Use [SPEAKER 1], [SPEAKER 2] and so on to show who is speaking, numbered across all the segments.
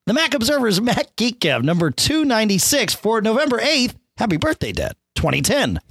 [SPEAKER 1] The Mac Observer's Mac Geek Gab number 296 for November 8th. Happy birthday, Dad. 2010.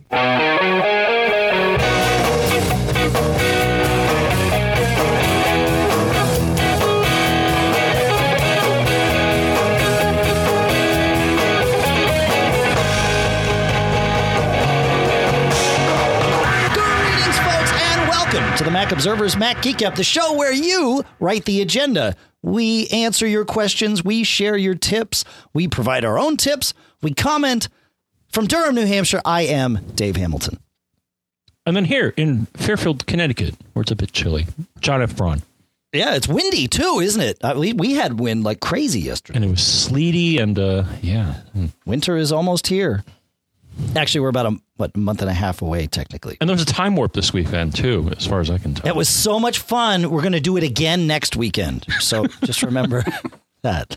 [SPEAKER 1] To the Mac Observer's Mac Geek Up, the show where you write the agenda. We answer your questions. We share your tips. We provide our own tips. We comment. From Durham, New Hampshire, I am Dave Hamilton.
[SPEAKER 2] And then here in Fairfield, Connecticut, where it's a bit chilly, John F. Braun.
[SPEAKER 1] Yeah, it's windy too, isn't it? We had wind like crazy yesterday.
[SPEAKER 2] And it was sleety and, yeah.
[SPEAKER 1] Winter is almost here. Actually, we're about a month and a half away, technically.
[SPEAKER 2] And there's a time warp this weekend, too, as far as I can tell.
[SPEAKER 1] It was so much fun. We're going to do it again next weekend. So just remember that.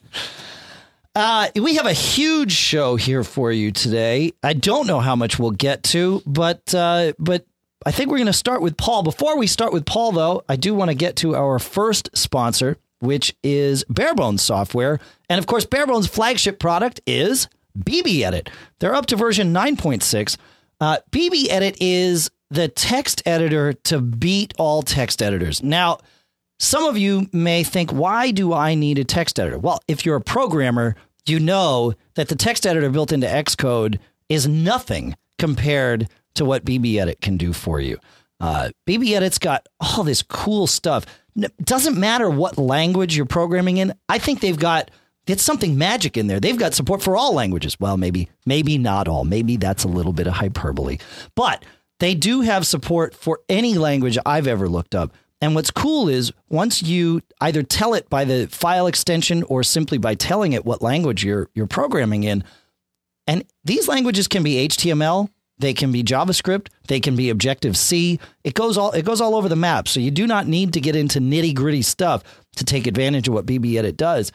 [SPEAKER 1] We have a huge show here for you today. I don't know how much we'll get to, but I think we're going to start with Paul. Before we start with Paul, though, I do want to get to our first sponsor, which is Barebones Software. And, of course, Barebones' flagship product is BB Edit. They're up to version 9.6. BB Edit is the text editor to beat all text editors. Now, some of you may think, why do I need a text editor? Well, if you're a programmer, you know that the text editor built into Xcode is nothing compared to what BB Edit can do for you. BB Edit's got all this cool stuff. It doesn't matter what language you're programming in. I think it's something magic in there. They've got support for all languages. Well, maybe not all. Maybe that's a little bit of hyperbole. But they do have support for any language I've ever looked up. And what's cool is once you either tell it by the file extension or simply by telling it what language you're programming in, and these languages can be HTML, they can be JavaScript, they can be Objective-C. It goes all over the map. So you do not need to get into nitty-gritty stuff to take advantage of what BB Edit does.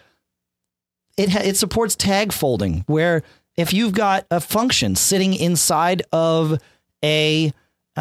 [SPEAKER 1] It supports tag folding, where if you've got a function sitting inside of the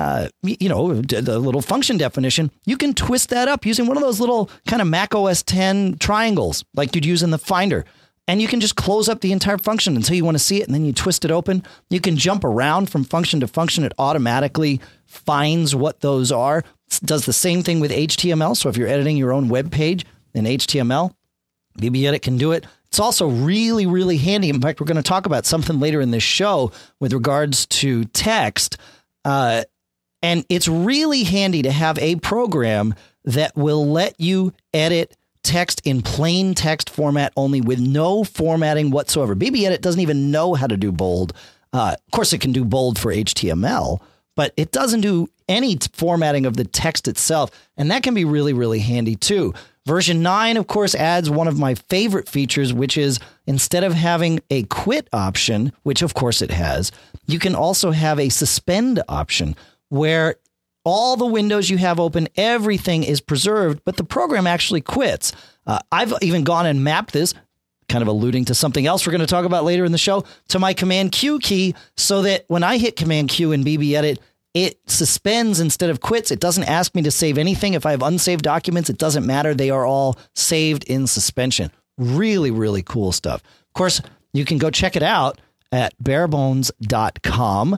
[SPEAKER 1] little function definition, you can twist that up using one of those little kind of Mac OS X triangles like you'd use in the Finder. And you can just close up the entire function until you want to see it, and then you twist it open. You can jump around from function to function. It automatically finds what those are. It does the same thing with HTML. So if you're editing your own web page in HTML, BB Edit can do it. It's also really, really handy. In fact, we're going to talk about something later in this show with regards to text. And it's really handy to have a program that will let you edit text in plain text format only with no formatting whatsoever. BB Edit doesn't even know how to do bold. Of course, it can do bold for HTML, but it doesn't do any formatting of the text itself. And that can be really, really handy, too. Version 9, of course, adds one of my favorite features, which is instead of having a quit option, which of course it has, you can also have a suspend option where all the windows you have open, everything is preserved, but the program actually quits. I've even gone and mapped this, kind of alluding to something else we're going to talk about later in the show, to my Command Q key so that when I hit Command Q in BB Edit, it suspends instead of quits. It doesn't ask me to save anything. If I have unsaved documents, it doesn't matter. They are all saved in suspension. Really, really cool stuff. Of course, you can go check it out at barebones.com.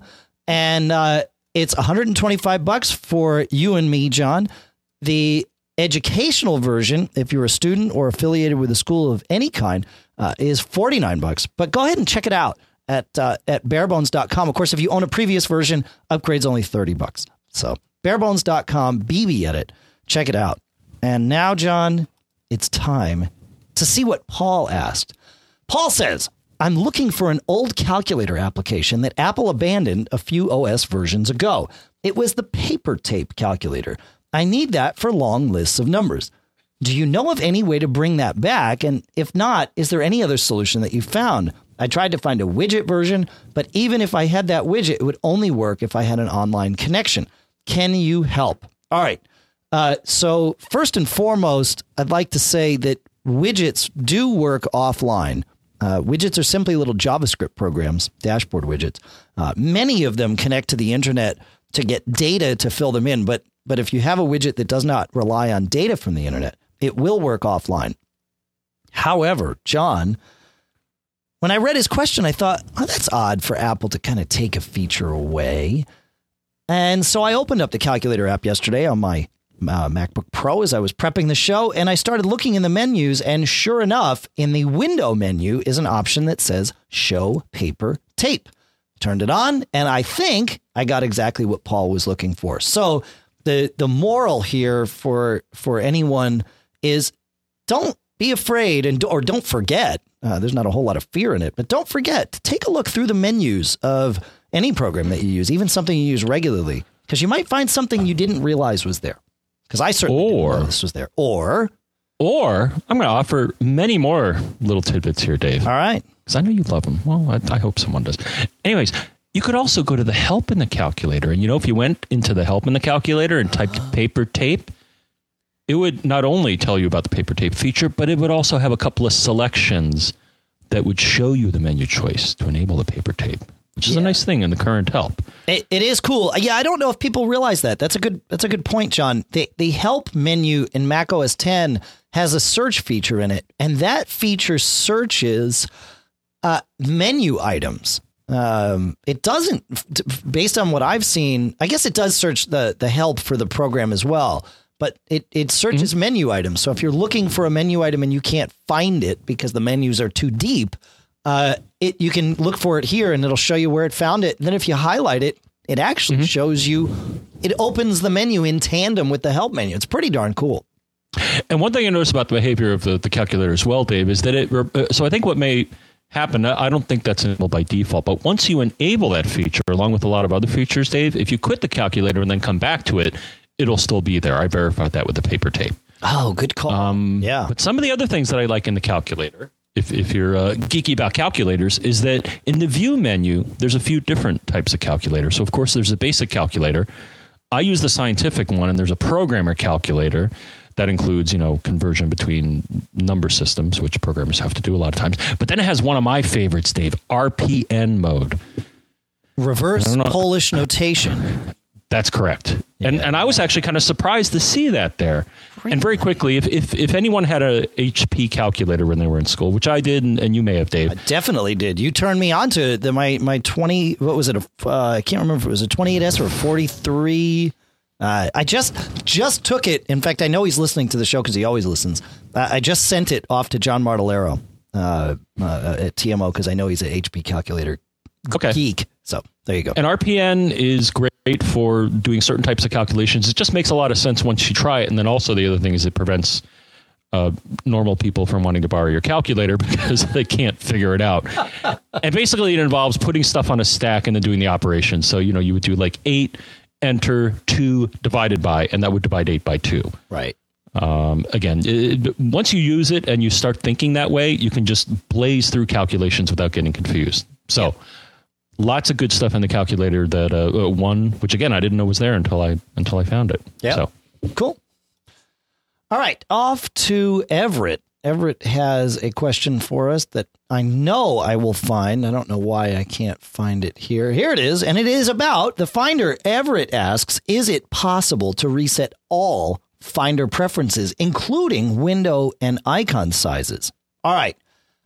[SPEAKER 1] And it's $125 for you and me, John. The educational version, if you're a student or affiliated with a school of any kind, is $49. But go ahead and check it out at barebones.com. Of course, if you own a previous version, upgrade's only $30. So barebones.com, BB Edit. Check it out. And now, John, it's time to see what Paul asked. Paul says, I'm looking for an old calculator application that Apple abandoned a few OS versions ago. It was the paper tape calculator. I need that for long lists of numbers. Do you know of any way to bring that back? And if not, is there any other solution that you found? I tried to find a widget version, but even if I had that widget, it would only work if I had an online connection. Can you help? All right. So first and foremost, I'd like to say that widgets do work offline. Widgets are simply little JavaScript programs, dashboard widgets. Many of them connect to the internet to get data to fill them in. But if you have a widget that does not rely on data from the internet, it will work offline. However, John, when I read his question, I thought, oh, that's odd for Apple to kind of take a feature away. And so I opened up the Calculator app yesterday on my MacBook Pro as I was prepping the show, and I started looking in the menus, and sure enough, in the window menu is an option that says Show Paper Tape. Turned it on, and I think I got exactly what Paul was looking for. So the moral here for anyone is don't be afraid or don't forget. There's not a whole lot of fear in it, but don't forget to take a look through the menus of any program that you use, even something you use regularly, because you might find something you didn't realize was there. Because I certainly didn't know this was there. Or I'm going to offer many more little tidbits here, Dave.
[SPEAKER 2] All
[SPEAKER 1] right.
[SPEAKER 2] Because I know you love them. Well, I hope someone does. Anyways, you could also go to the help in the calculator. And, if you went into the help in the calculator and typed paper tape, it would not only tell you about the paper tape feature, but it would also have a couple of selections that would show you the menu choice to enable the paper tape, which is a nice thing in the current help.
[SPEAKER 1] It is cool. Yeah, I don't know if people realize that. That's a good point, John. The help menu in Mac OS X has a search feature in it, and that feature searches menu items. It doesn't, based on what I've seen, I guess it does search the help for the program as well, but it searches menu items. So if you're looking for a menu item and you can't find it because the menus are too deep, you can look for it here and it'll show you where it found it. And then if you highlight it, it actually shows you, it opens the menu in tandem with the help menu. It's pretty darn cool.
[SPEAKER 2] And one thing I noticed about the behavior of the calculator as well, Dave, is that so I think what may happen, I don't think that's enabled by default, but once you enable that feature, along with a lot of other features, Dave, if you quit the calculator and then come back to it, it'll still be there. I verified that with the paper tape.
[SPEAKER 1] Oh, good call. Yeah.
[SPEAKER 2] But some of the other things that I like in the calculator, if you're geeky about calculators, is that in the view menu, there's a few different types of calculators. So, of course, there's a basic calculator. I use the scientific one, and there's a programmer calculator that includes, conversion between number systems, which programmers have to do a lot of times. But then it has one of my favorites, Dave, RPN mode.
[SPEAKER 1] Reverse Polish notation.
[SPEAKER 2] That's correct. Yeah. And I was actually kind of surprised to see that there. Really? And very quickly, if anyone had a HP calculator when they were in school, which I did, and you may have, Dave.
[SPEAKER 1] I definitely did. You turned me on to my 20, what was it? I can't remember if it was a 28S or a 43. I just took it. In fact, I know he's listening to the show because he always listens. I just sent it off to John Martellero at TMO because I know he's an HP calculator geek. So there you go.
[SPEAKER 2] And RPN is great for doing certain types of calculations. It just makes a lot of sense once you try it. And then also the other thing is it prevents normal people from wanting to borrow your calculator because they can't figure it out. And basically it involves putting stuff on a stack and then doing the operation. So, you would do like 8, enter 2 divided by, and that would divide 8 by 2.
[SPEAKER 1] Right.
[SPEAKER 2] Again, once you use it and you start thinking that way, you can just blaze through calculations without getting confused. So lots of good stuff in the calculator that one, which again, I didn't know was there until I found it.
[SPEAKER 1] Yeah.
[SPEAKER 2] So
[SPEAKER 1] cool. All right. Off to Everett. Everett has a question for us that I know I will find. I don't know why I can't find it here. Here it is. And it is about the Finder. Everett asks, is it possible to reset all Finder preferences, including window and icon sizes? All right.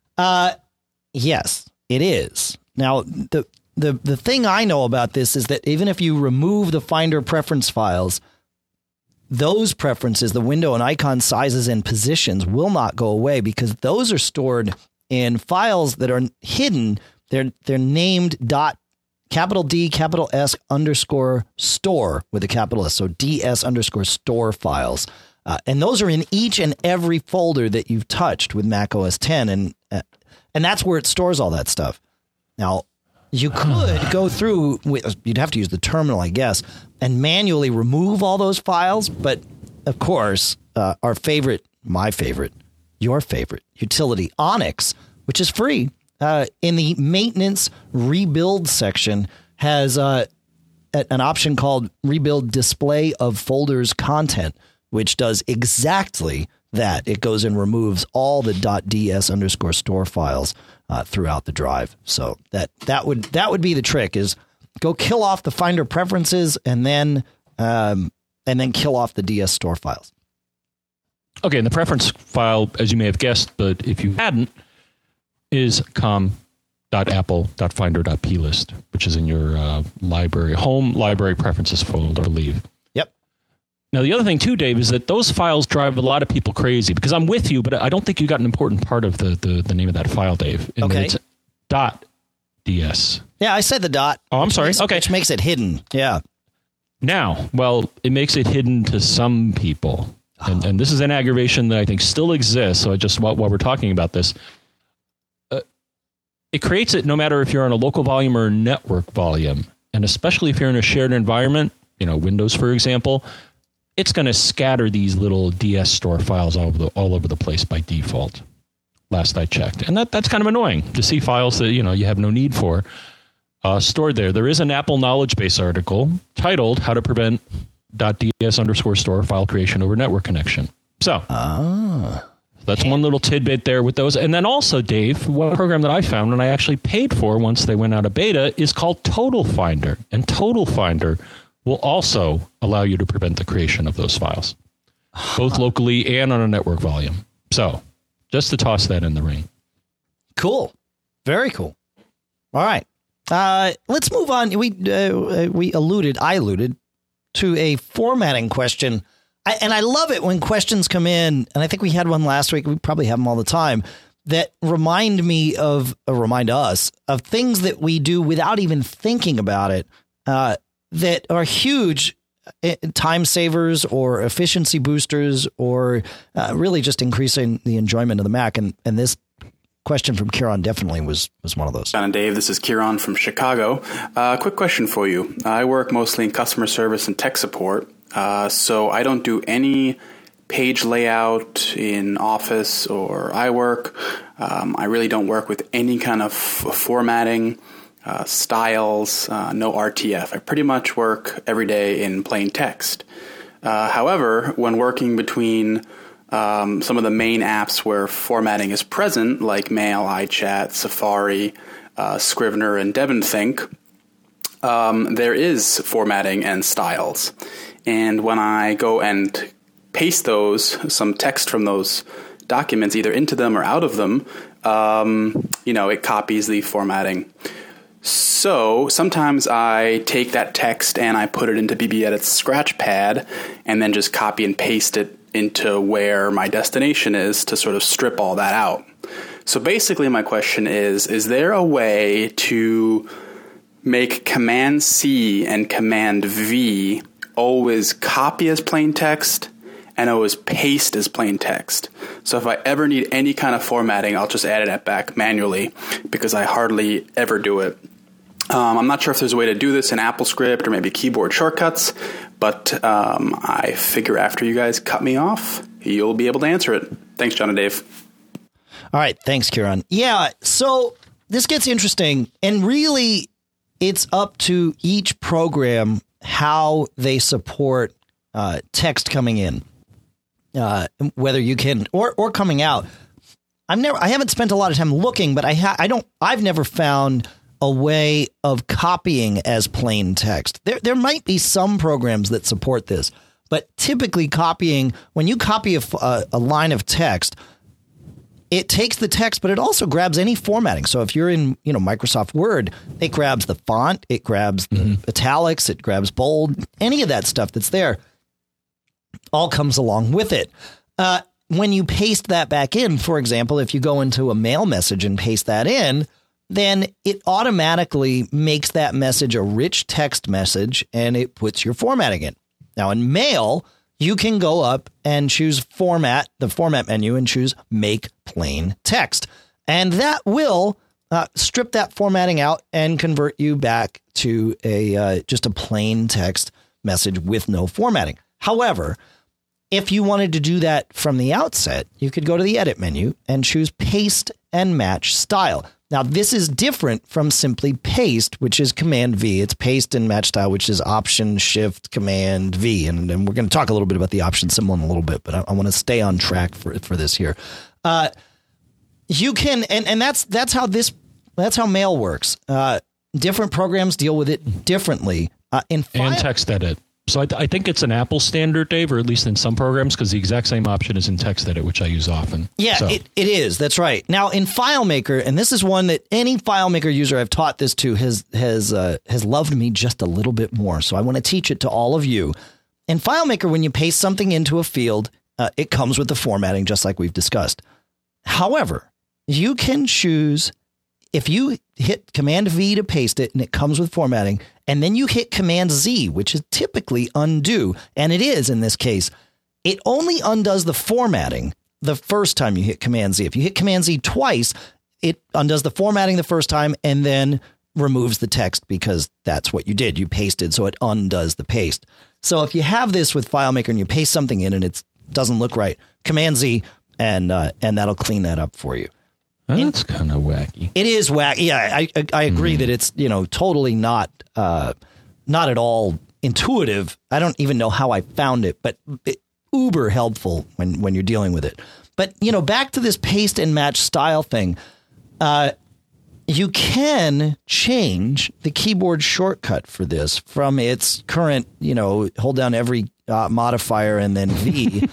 [SPEAKER 1] Yes, it is. Now, the thing I know about this is that even if you remove the Finder preference files, those preferences, the window and icon sizes and positions, will not go away because those are stored in files that are hidden. They're named capital D, capital S _ store with a capital S. So DS _ store files. And those are in each and every folder that you've touched with Mac OS X. And that's where it stores all that stuff. Now, you could go through, you'd have to use the terminal, I guess, and manually remove all those files. But, of course, our favorite, my favorite, your favorite utility, Onyx, which is free, in the maintenance rebuild section, has an option called Rebuild Display of Folders Content, which does exactly that. It goes and removes all the .ds _ store files throughout the drive. So that would be the trick, is go kill off the Finder preferences and then kill off the DS store files.
[SPEAKER 2] Okay, and the preference file, as you may have guessed, but if you hadn't, is com.apple.finder.plist, which is in your home library preferences folder, I believe.
[SPEAKER 1] Yep.
[SPEAKER 2] Now, the other thing, too, Dave, is that those files drive a lot of people crazy, because I'm with you, but I don't think you got an important part of the name of that file, Dave.
[SPEAKER 1] Okay.
[SPEAKER 2] It's .ds.
[SPEAKER 1] Yeah, I said the dot.
[SPEAKER 2] Oh, I'm sorry. Okay.
[SPEAKER 1] Which makes it hidden. Yeah.
[SPEAKER 2] Now, well, it makes it hidden to some people. And this is an aggravation that I think still exists. So while we're talking about this, it creates it no matter if you're on a local volume or a network volume. And especially if you're in a shared environment, Windows, for example, it's going to scatter these little DS store files all over the place by default. Last I checked. And that's kind of annoying to see files that, you have no need for stored there. There is an Apple Knowledge Base article titled How to Prevent .ds_store file creation over network connection. So that's one little tidbit there with those. And then also, Dave, one program that I found and I actually paid for once they went out of beta is called Total Finder. And Total Finder will also allow you to prevent the creation of those files, both locally and on a network volume. So just to toss that in the ring.
[SPEAKER 1] Cool. Very cool. All right. Let's move on. I alluded to a formatting question. And I love it when questions come in, and I think we had one last week. We probably have them all the time, that remind us of things that we do without even thinking about it, that are huge time savers or efficiency boosters, or really just increasing the enjoyment of the Mac. And this question from Kieran definitely was one of those.
[SPEAKER 3] John and Dave, this is Kieran from Chicago. Quick question for you. I work mostly in customer service and tech support, so I don't do any page layout in Office or iWork. I really don't work with any kind of formatting, styles, no RTF. I pretty much work every day in plain text. However, when working between some of the main apps where formatting is present, like Mail, iChat, Safari, Scrivener, and DevonThink, there is formatting and styles. And when I go and paste some text from those documents, either into them or out of them, it copies the formatting. So sometimes I take that text and I put it into BBEdit's Scratchpad and then just copy and paste it into where my destination is to sort of strip all that out. So basically my question is there a way to make Command-C and Command-V always copy as plain text and always paste as plain text? So if I ever need any kind of formatting, I'll just add it back manually because I hardly ever do it. I'm not sure if there's a way to do this in AppleScript or maybe keyboard shortcuts, but I figure after you guys cut me off, you'll be able to answer it. Thanks, John and Dave.
[SPEAKER 1] All right. Thanks, Kieran. Yeah. So this gets interesting, and really it's up to each program how they support text coming in, whether you can or coming out. I haven't spent a lot of time looking, but I've never found a way of copying as plain text. There might be some programs that support this, but typically copying, when you copy a line of text, it takes the text, but it also grabs any formatting. So if you're in, Microsoft Word, it grabs the font, it grabs the italics, it grabs bold, any of that stuff that's there all comes along with it. When you paste that back in, for example, if you go into a mail message and paste that in, then it automatically makes that message a rich text message and it puts your formatting in. Now in Mail, you can go up and choose Format, the Format menu, and choose Make Plain Text. And that will strip that formatting out and convert you back to just a plain text message with no formatting. However, if you wanted to do that from the outset, you could go to the Edit menu and choose Paste and Match Style. Now, this is different from simply paste, which is Command-V. It's paste and match style, which is Option-Shift-Command-V. And we're going to talk a little bit about the option symbol in a little bit, but I want to stay on track for this here. You can, and that's how Mail works. Different programs deal with it differently.
[SPEAKER 2] And Text Edit. So I think it's an Apple standard, Dave, or at least in some programs, because the exact same option is in TextEdit, which I use often.
[SPEAKER 1] Yeah,
[SPEAKER 2] so.
[SPEAKER 1] it is. That's right. Now, in FileMaker, and this is one that any FileMaker user I've taught this to has loved me just a little bit more. So I want to teach it to all of you. In FileMaker, when you paste something into a field, it comes with the formatting, just like we've discussed. However, you can choose, if you hit Command V to paste it and it comes with formatting, and then you hit Command Z, which is typically undo, and it is in this case, it only undoes the formatting the first time you hit Command Z. If you hit Command Z twice, it undoes the formatting the first time and then removes the text because that's what you did. You pasted, so it undoes the paste. So if you have this with FileMaker and you paste something in and it doesn't look right, Command Z, and that'll clean that up for you.
[SPEAKER 2] That's kind of wacky.
[SPEAKER 1] It is wacky. Yeah, I agree that it's, totally not at all intuitive. I don't even know how I found it, but uber helpful when you're dealing with it. But, back to this paste and match style thing. You can change the keyboard shortcut for this from its current, hold down every modifier and then V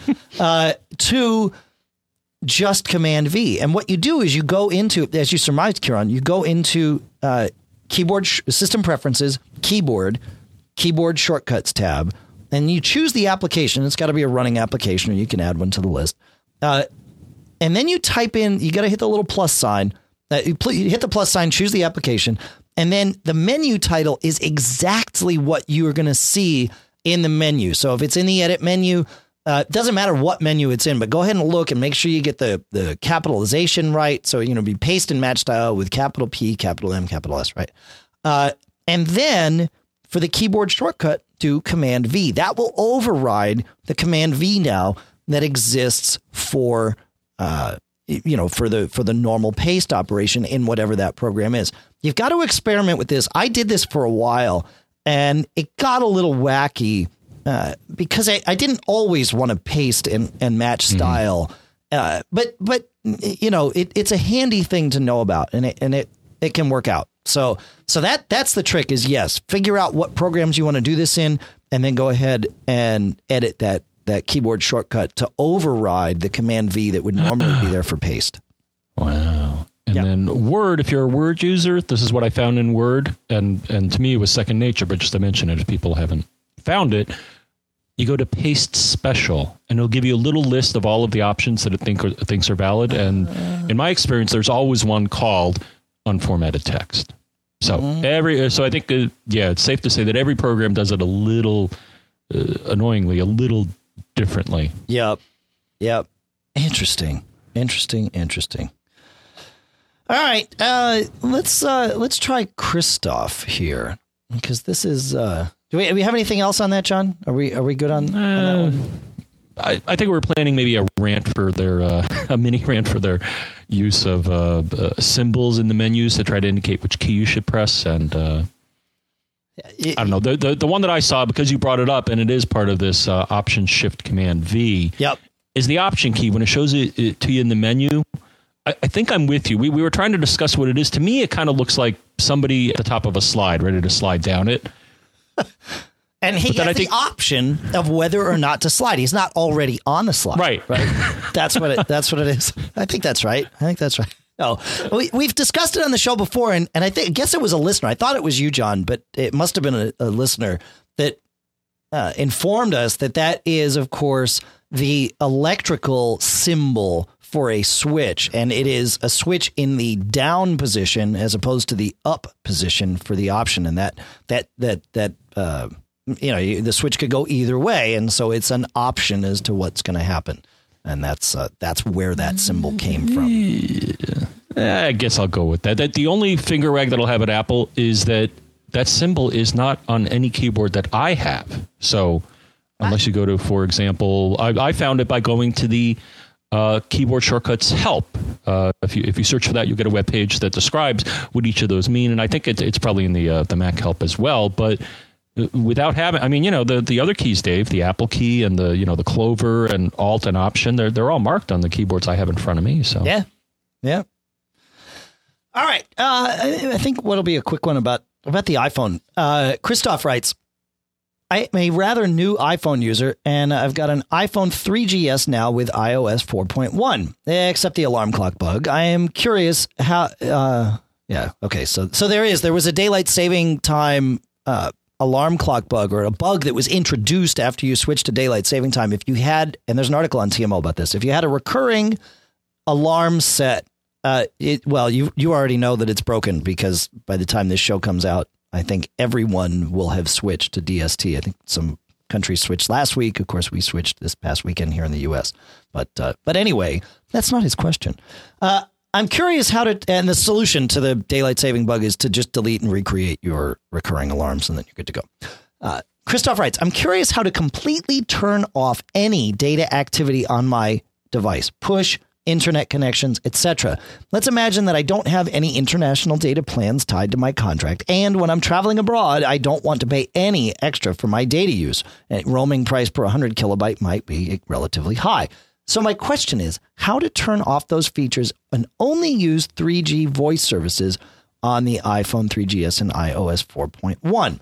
[SPEAKER 1] to just Command V. And what you do is you go into, as you surmised, Kieran, you go into keyboard system preferences, keyboard shortcuts tab, and you choose the application. It's got to be a running application, or you can add one to the list. And then you type in, you got to hit the little plus sign. You hit the plus sign, choose the application, and then the menu title is exactly what you are going to see in the menu. So if it's in the edit menu, it doesn't matter what menu it's in, but go ahead and look and make sure you get the capitalization right. So, be paste and match style with capital P, capital M, capital S, right? And then for the keyboard shortcut, do Command V. That will override the Command V now that exists for, for the normal paste operation in whatever that program is. You've got to experiment with this. I did this for a while and it got a little wacky. Because I didn't always want to paste and match style, but it's a handy thing to know about, and it can work out. So that's the trick is, yes, figure out what programs you want to do this in, and then go ahead and edit that keyboard shortcut to override the Command V that would normally be there for paste.
[SPEAKER 2] Wow. And then Word, if you're a Word user, this is what I found in Word, and to me it was second nature, but just to mention it if people haven't found it, you go to Paste Special, and it'll give you a little list of all of the options that it thinks are valid. And in my experience, there's always one called Unformatted Text. So I think, it's safe to say that every program does it a little, annoyingly, a little differently.
[SPEAKER 1] Yep. Interesting. All right, let's try Christoph here, because this is. Do we have anything else on that, John? Are we good on that one?
[SPEAKER 2] I think we're planning maybe a rant for their a mini rant for their use of symbols in the menus to try to indicate which key you should press. And I don't know, the one that I saw, because you brought it up, and it is part of this Option Shift Command V.
[SPEAKER 1] Yep.
[SPEAKER 2] Is the Option key when it shows it to you in the menu. I think I'm with you. We were trying to discuss what it is. To me, it kind of looks like somebody at the top of a slide, ready to slide down it.
[SPEAKER 1] And he has the option of whether or not to slide. He's not already on the slide.
[SPEAKER 2] Right.
[SPEAKER 1] That's what it is. I think that's right. No, we've discussed it on the show before, and I guess it was a listener. I thought it was you, John, but it must have been a listener that informed us that is, of course, the electrical symbol for a switch, and it is a switch in the down position as opposed to the up position for the option, and the switch could go either way, and so it's an option as to what's going to happen, and that's where that symbol came from.
[SPEAKER 2] Yeah. I guess I'll go with that. The only finger wag that'll have at Apple is that symbol is not on any keyboard that I have. So unless you go to, for example, I found it by going to the keyboard shortcuts help. If you search for that, you'll get a web page that describes what each of those mean, and I think it's probably in the Mac help as well. But without having, the other keys, Dave, the Apple key and the Clover and Alt and Option, they're all marked on the keyboards I have in front of me. So
[SPEAKER 1] yeah. All right, I think what'll be a quick one about the iPhone. Christoph writes, I'm a rather new iPhone user, and I've got an iPhone 3GS now with iOS 4.1, except the alarm clock bug. I am curious how... okay, so there was a daylight saving time alarm clock bug, or a bug that was introduced after you switched to daylight saving time. If you had, and there's an article on TMO about this, if you had a recurring alarm set, you already know that it's broken, because by the time this show comes out, I think everyone will have switched to DST. I think some countries switched last week. Of course, we switched this past weekend here in the U.S. But anyway, that's not his question. I'm curious and the solution to the daylight saving bug is to just delete and recreate your recurring alarms, and then you're good to go. Christoph writes, I'm curious how to completely turn off any data activity on my device, push, internet connections, etc. Let's imagine that I don't have any international data plans tied to my contract, and when I'm traveling abroad, I don't want to pay any extra for my data use. Roaming price per 100 kilobyte might be relatively high. So my question is how to turn off those features and only use 3G voice services on the iPhone 3GS and iOS 4.1.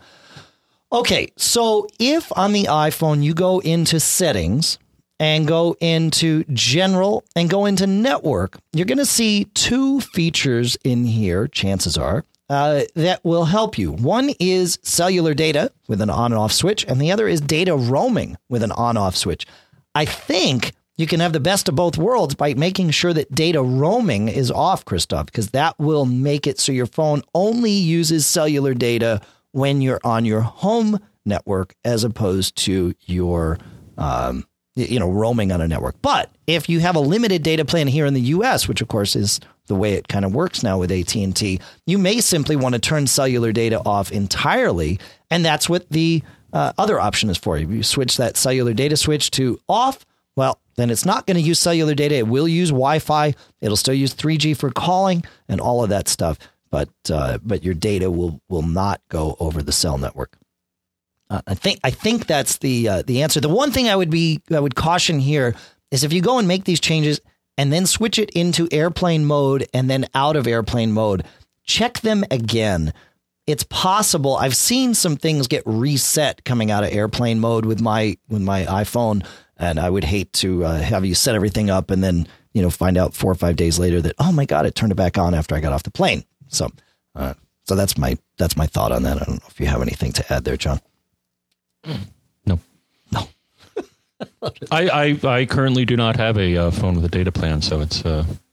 [SPEAKER 1] Okay, so if on the iPhone you go into settings and go into general and go into network, you're going to see two features in here, chances are, that will help you. One is cellular data with an on and off switch, and the other is data roaming with an on-off switch. I think you can have the best of both worlds by making sure that data roaming is off, Christoph, because that will make it so your phone only uses cellular data when you're on your home network, as opposed to your roaming on a network. But if you have a limited data plan here in the U.S., which of course is the way it kind of works now with AT&T, you may simply want to turn cellular data off entirely. And that's what the other option is for. If you switch that cellular data switch to off, well, then it's not going to use cellular data. It will use Wi-Fi. It'll still use 3G for calling and all of that stuff. But your data will not go over the cell network. I think that's the answer. The one thing I would caution here is if you go and make these changes and then switch it into airplane mode and then out of airplane mode, check them again. It's possible. I've seen some things get reset coming out of airplane mode with my iPhone, and I would hate to have you set everything up and then find out 4 or 5 days later that, oh my God, it turned it back on after I got off the plane. So that's my thought on that. I don't know if you have anything to add there, John.
[SPEAKER 2] No. I currently do not have a phone with a data plan, so it's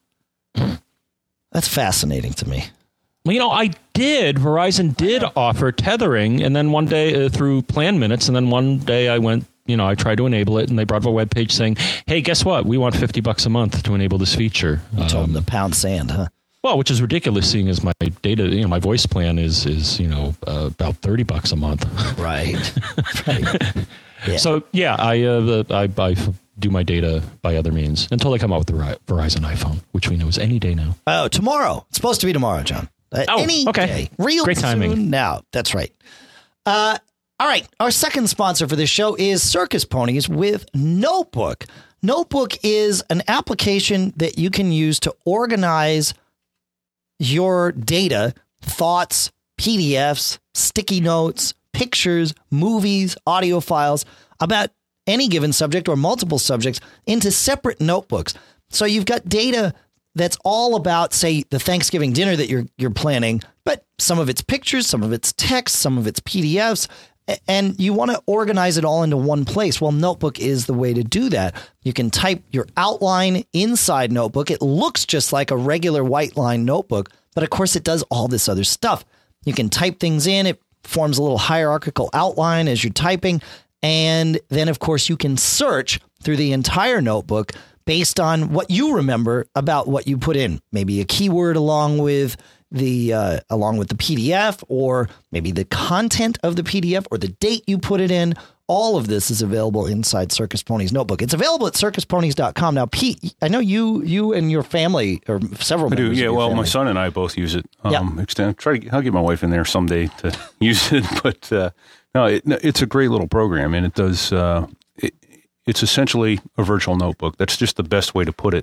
[SPEAKER 1] that's fascinating to me.
[SPEAKER 2] Well, Verizon did offer tethering, and then one day through plan minutes, and then one day I went, I tried to enable it, and they brought up a web page saying, hey, guess what? We want $50 a month to enable this feature.
[SPEAKER 1] You told them to pound sand, huh?
[SPEAKER 2] Well, which is ridiculous, seeing as my data, my voice plan is about $30 a month.
[SPEAKER 1] Right. Right.
[SPEAKER 2] Yeah. So I do my data by other means until they come out with the Verizon iPhone, which we know is any day now.
[SPEAKER 1] Oh, tomorrow. It's supposed to be tomorrow, John. Any day. Real
[SPEAKER 2] Great timing.
[SPEAKER 1] Soon now. That's right. All right. Our second sponsor for this show is Circus Ponies with Notebook. Notebook is an application that you can use to organize your data, thoughts, PDFs, sticky notes, pictures, movies, audio files about any given subject or multiple subjects into separate notebooks. So you've got data that's all about, say, the Thanksgiving dinner that you're planning, but some of it's pictures, some of it's text, some of it's PDFs, and you want to organize it all into one place. Well, Notebook is the way to do that. You can type your outline inside Notebook. It looks just like a regular white line notebook, but of course it does all this other stuff. You can type things in. It forms a little hierarchical outline as you're typing. And then, of course, you can search through the entire notebook based on what you remember about what you put in. Maybe a keyword along with the PDF, or maybe the content of the PDF or the date you put it in. All of this is available inside Circus Ponies Notebook. It's available at circusponies.com. Now, Pete, I know you and your family, or several members.
[SPEAKER 4] I do, yeah. Well,
[SPEAKER 1] family.
[SPEAKER 4] My son and I both use it. I'll get my wife in there someday to use it. But it's a great little program, and it does. It's essentially a virtual notebook. That's just the best way to put it.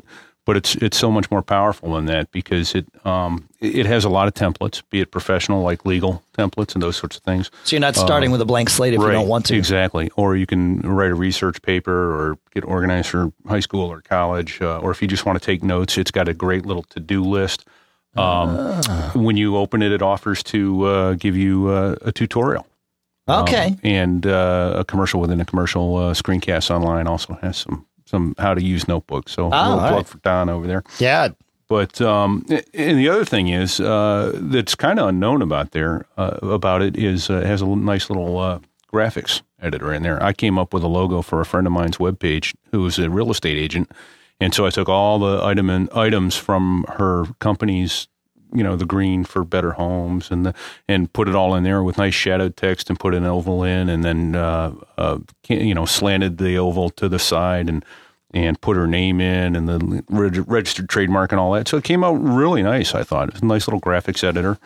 [SPEAKER 4] But it's so much more powerful than that because it has a lot of templates, be it professional like legal templates and those sorts of things.
[SPEAKER 1] So you're not starting with a blank slate if you don't want to.
[SPEAKER 4] Exactly. Or you can write a research paper or get organized for high school or college. Or if you just want to take notes, it's got a great little to-do list. When you open it, it offers to give you a tutorial.
[SPEAKER 1] Okay.
[SPEAKER 4] And a commercial within a commercial. Screencast Online also has some how to use notebooks. So a little plug for Don over there.
[SPEAKER 1] Yeah.
[SPEAKER 4] But and the other thing is that's kind of unknown about it is it has a nice little graphics editor in there. I came up with a logo for a friend of mine's webpage who's a real estate agent, and so I took all the items from her company's, the green for better homes and put it all in there with nice shadowed text and put an oval in and then slanted the oval to the side and put her name in and the registered trademark and all that. So it came out really nice, I thought. It's a nice little graphics editor.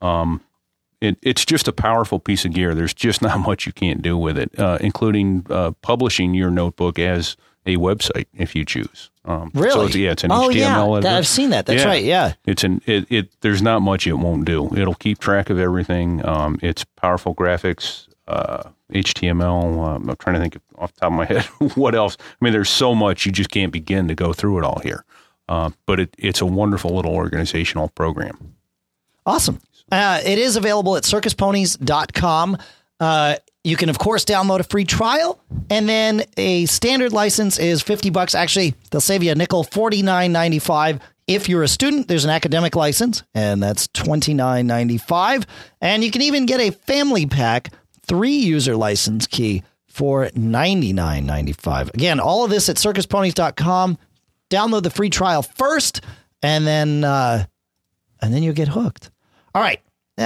[SPEAKER 4] It's just a powerful piece of gear. There's just not much you can't do with it, including publishing your notebook as a website if you choose.
[SPEAKER 1] Really?
[SPEAKER 4] So it's an HTML editor.
[SPEAKER 1] I've seen that. That's right. Yeah.
[SPEAKER 4] There's not much it won't do. It'll keep track of everything. It's powerful graphics, HTML. I'm trying to think off the top of my head what else. I mean, there's so much you just can't begin to go through it all here. But it's a wonderful little organizational program.
[SPEAKER 1] Awesome. It is available at circusponies.com. You can, of course, download a free trial, and then a standard license is $50. Actually, they'll save you a nickel, $49.95. If you're a student, there's an academic license, and that's $29.95. And you can even get a family pack 3-user license key for $99.95. Again, all of this at circusponies.com. Download the free trial first, and then you'll get hooked. All right.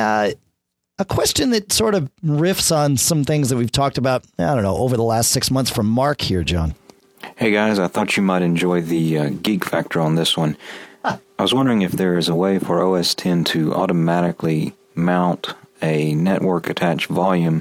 [SPEAKER 1] A question that sort of riffs on some things that we've talked about, over the last 6 months from Mark here, John.
[SPEAKER 5] Hey, guys, I thought you might enjoy the geek factor on this one. I was wondering if there is a way for OS X to automatically mount a network-attached volume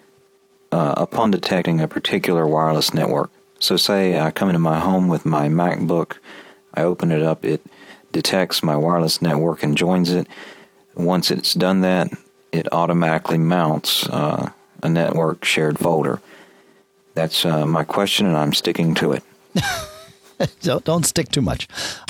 [SPEAKER 5] upon detecting a particular wireless network. So say I come into my home with my MacBook, I open it up, it detects my wireless network and joins it. Once it's done that, it automatically mounts a network shared folder. That's my question, and I'm sticking to it.
[SPEAKER 1] Don't stick too much.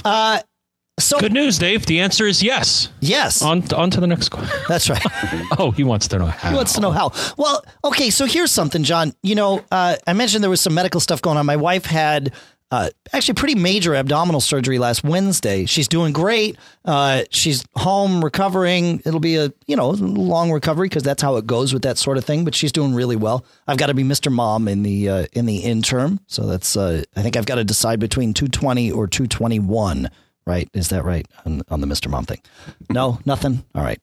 [SPEAKER 1] So
[SPEAKER 2] good news, Dave. The answer is yes.
[SPEAKER 1] Yes.
[SPEAKER 2] On to the next question.
[SPEAKER 1] That's right.
[SPEAKER 2] Oh, he wants to know how.
[SPEAKER 1] He wants to know how. Well, okay, so here's something, John. I mentioned there was some medical stuff going on. My wife had actually pretty major abdominal surgery last Wednesday. She's doing great. She's home recovering. It'll be a long recovery because that's how it goes with that sort of thing. But she's doing really well. I've got to be Mr. Mom in the interim. So that's I think I've got to decide between 220 or 221. Right? Is that right on the Mr. Mom thing? No, nothing. All right.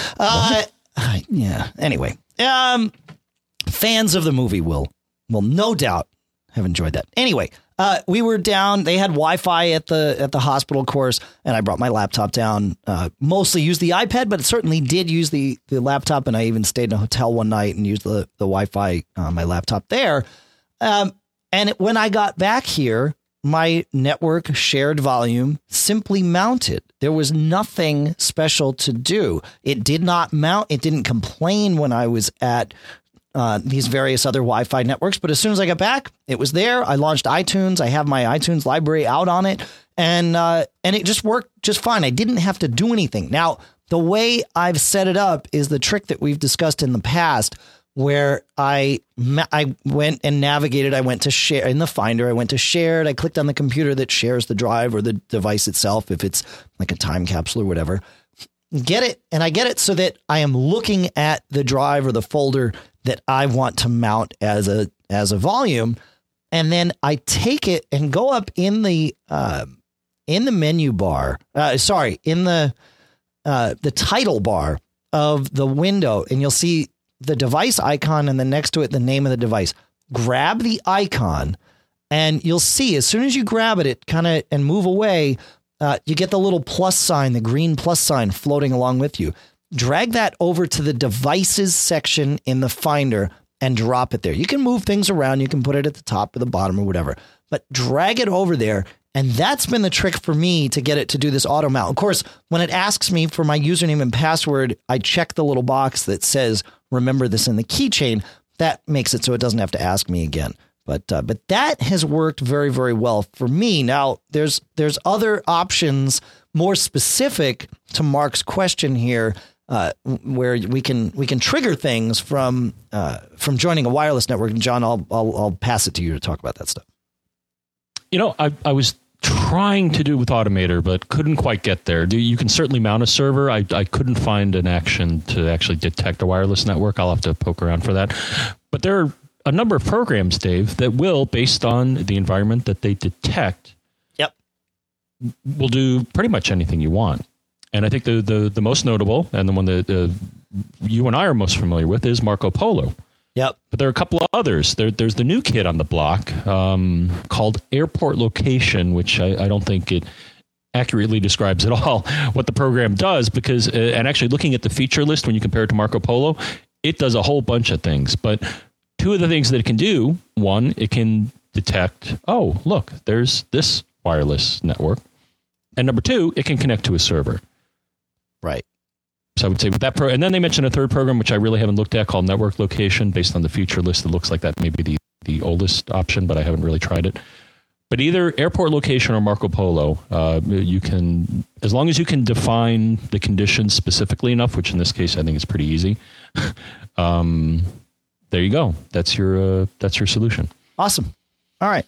[SPEAKER 1] Yeah. Anyway, fans of the movie will no doubt have enjoyed that. Anyway. We were down. They had Wi-Fi at the hospital course, and I brought my laptop down. Mostly used the iPad, but it certainly did use the laptop. And I even stayed in a hotel one night and used the Wi-Fi on my laptop there. And when I got back here, my network shared volume simply mounted. There was nothing special to do. It did not mount. It didn't complain when I was at these various other Wi-Fi networks. But as soon as I got back, it was there. I launched iTunes. I have my iTunes library out on it, and it just worked just fine. I didn't have to do anything. Now, the way I've set it up is the trick that we've discussed in the past, where I went and navigated. I went to share in the Finder. I went to shared. I clicked on the computer that shares the drive or the device itself, if it's like a time capsule or whatever. Get it, and I get it so that I am looking at the drive or the folder that I want to mount as a volume, and then I take it and go up in the menu bar. In the title bar of the window, and you'll see the device icon, and then next to it the name of the device. Grab the icon, and you'll see as soon as you grab it kind of and move away, you get the little plus sign, the green plus sign floating along with you. Drag that over to the devices section in the Finder and drop it there. You can move things around. You can put it at the top or the bottom or whatever. but drag it over there. And that's been the trick for me to get it to do this auto mount. Of course, when it asks me for my username and password, I check the little box that says, remember this in the keychain. That makes it so it doesn't have to ask me again. But that has worked very, very well for me. Now, there's other options more specific to Mark's question here, where we can trigger things from joining a wireless network. And John, I'll pass it to you to talk about that stuff.
[SPEAKER 2] I was trying to do with Automator, but couldn't quite get there. You can certainly mount a server. I couldn't find an action to actually detect a wireless network. I'll have to poke around for that. But there are a number of programs, Dave, that will, based on the environment that they detect, will do pretty much anything you want. And I think the most notable, and the one that you and I are most familiar with, is Marco Polo.
[SPEAKER 1] Yep.
[SPEAKER 2] But there are a couple of others. There's the new kid on the block called Airport Location, which I don't think it accurately describes at all what the program does, because and actually looking at the feature list when you compare it to Marco Polo, it does a whole bunch of things. But two of the things that it can do, one, it can detect, oh, look, there's this wireless network. And number two, it can connect to a server.
[SPEAKER 1] Right.
[SPEAKER 2] So I would say with that and then they mentioned a third program, which I really haven't looked at, called Network Location. Based on the feature list, it looks like that may be the oldest option, but I haven't really tried it. But either Airport Location or Marco Polo, you can, as long as you can define the conditions specifically enough, which in this case I think is pretty easy. There you go. That's your solution.
[SPEAKER 1] Awesome. All right.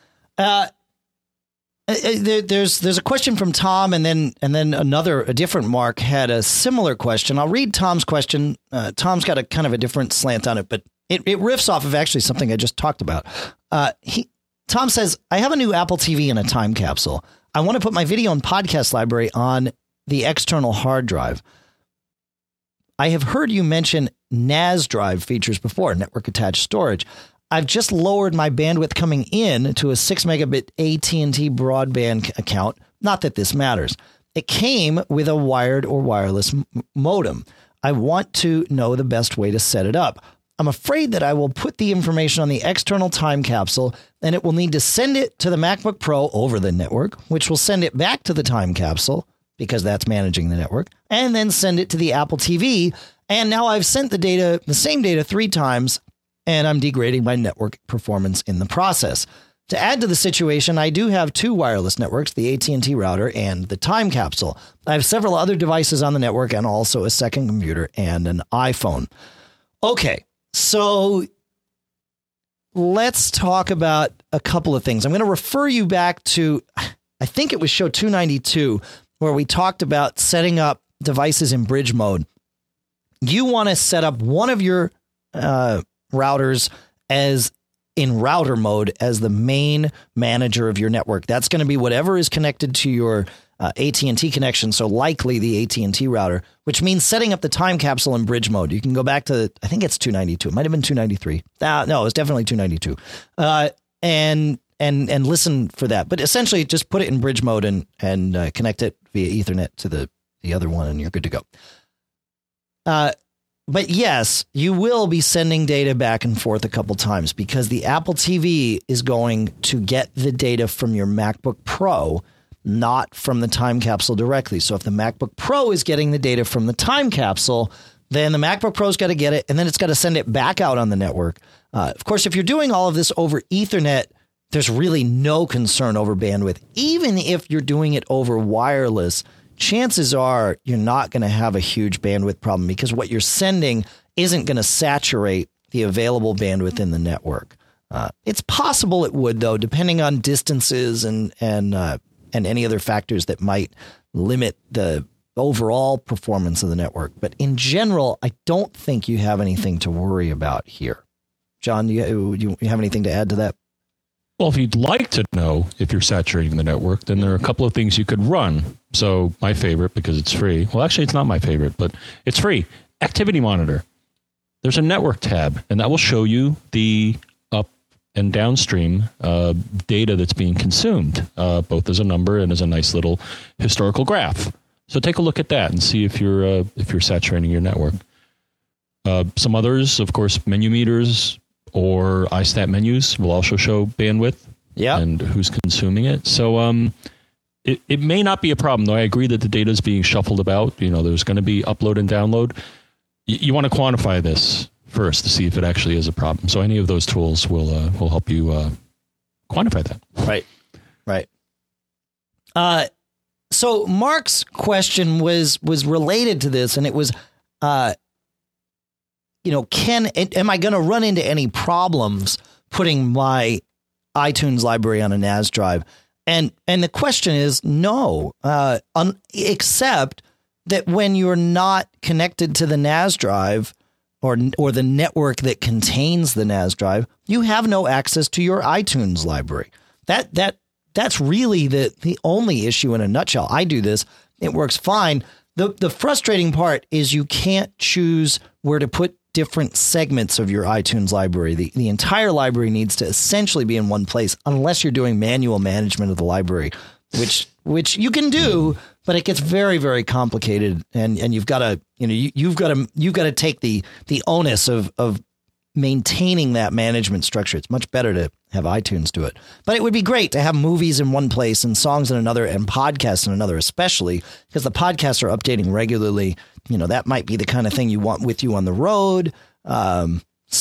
[SPEAKER 1] There's a question from Tom, and then a different Mark had a similar question. I'll read Tom's question. Tom's got a kind of a different slant on it, but it riffs off of actually something I just talked about. Tom says, I have a new Apple TV and a time capsule. I want to put my video and podcast library on the external hard drive. I have heard you mention NAS drive features before, network attached storage. I've just lowered my bandwidth coming in to a 6 megabit AT&T broadband account. Not that this matters. It came with a wired or wireless modem. I want to know the best way to set it up. I'm afraid that I will put the information on the external time capsule, and it will need to send it to the MacBook Pro over the network, which will send it back to the time capsule because that's managing the network, and then send it to the Apple TV. And now I've sent the same data 3 times, and I'm degrading my network performance in the process. To add to the situation, I do have 2 wireless networks, the AT&T router and the time capsule. I have several other devices on the network and also a second computer and an iPhone. Okay, so let's talk about a couple of things. I'm going to refer you back to, I think it was show 292, where we talked about setting up devices in bridge mode. You want to set up one of your routers as in router mode as the main manager of your network. That's going to be whatever is connected to your AT&T connection. So likely the AT&T router, which means setting up the time capsule in bridge mode. You can go back to, I think it's 292. It might have been 293. No, it was definitely 292. And listen for that. But essentially just put it in bridge mode and connect it via Ethernet to the other one, and you're good to go. But yes, you will be sending data back and forth a couple times because the Apple TV is going to get the data from your MacBook Pro, not from the time capsule directly. So if the MacBook Pro is getting the data from the time capsule, then the MacBook Pro's got to get it, and then it's got to send it back out on the network. Of course, if you're doing all of this over Ethernet, there's really no concern over bandwidth. Even if you're doing it over wireless, chances are you're not going to have a huge bandwidth problem because what you're sending isn't going to saturate the available bandwidth in the network. It's possible it would, though, depending on distances and any other factors that might limit the overall performance of the network. But in general, I don't think you have anything to worry about here. John, do you have anything to add to that?
[SPEAKER 2] Well, if you'd like to know if you're saturating the network, then there are a couple of things you could run. So my favorite, because it's free. Well, actually, it's not my favorite, but it's free. Activity Monitor. There's a network tab, and that will show you the up and downstream data that's being consumed, both as a number and as a nice little historical graph. So take a look at that and see if you're saturating your network. Some others, of course, menu meters or iStat menus will also show bandwidth. and who's consuming it. So it may not be a problem, though. I agree that the data is being shuffled about. There's going to be upload and download. You want to quantify this first to see if it actually is a problem. So any of those tools will help you quantify that.
[SPEAKER 1] Right. So Mark's question was related to this, and it was, am I going to run into any problems putting my iTunes library on a NAS drive? And the question is no, except that when you're not connected to the NAS drive or the network that contains the NAS drive, you have no access to your iTunes library. That's really the only issue in a nutshell. I do this. It works fine. The frustrating part is you can't choose where to put different segments of your iTunes library. The entire library needs to essentially be in one place unless you're doing manual management of the library, which you can do, but it gets very, very complicated. And you've got to, you've got to take the onus of maintaining that management structure. It's much better to have iTunes do it. But it would be great to have movies in one place and songs in another and podcasts in another, especially because the podcasts are updating regularly. That might be the kind of thing you want with you on the road. And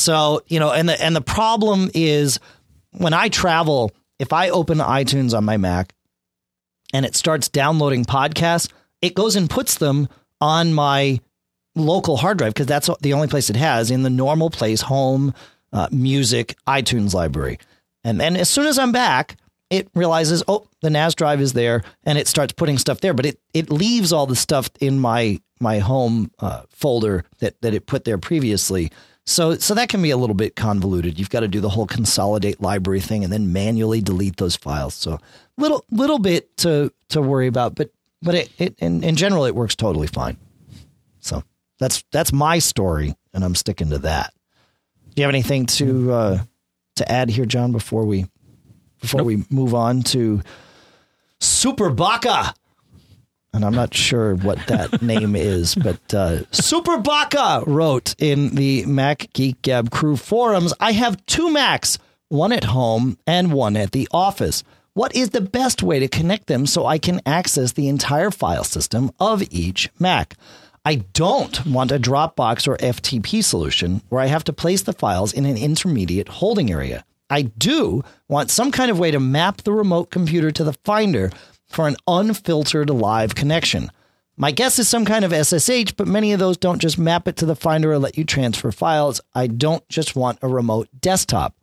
[SPEAKER 1] the problem is when I travel, if I open iTunes on my Mac and it starts downloading podcasts, it goes and puts them on my local hard drive because that's the only place it has in the normal place, home, music, iTunes library. And then as soon as I'm back, it realizes, the NAS drive is there, and it starts putting stuff there. But it leaves all the stuff in my home folder that it put there previously. So that can be a little bit convoluted. You've got to do the whole consolidate library thing and then manually delete those files. So little bit to worry about, but in general, it works totally fine. So that's my story, and I'm sticking to that. Do you have anything to add here, John, before we move on to Super Baka? And I'm not sure what that name is, but Super Baka wrote in the Mac Geek Gab Crew forums, I have 2 Macs, one at home and one at the office. What is the best way to connect them so I can access the entire file system of each Mac? I don't want a Dropbox or FTP solution where I have to place the files in an intermediate holding area. I do want some kind of way to map the remote computer to the Finder for an unfiltered live connection. My guess is some kind of SSH, but many of those don't just map it to the Finder or let you transfer files. I don't just want a remote desktop.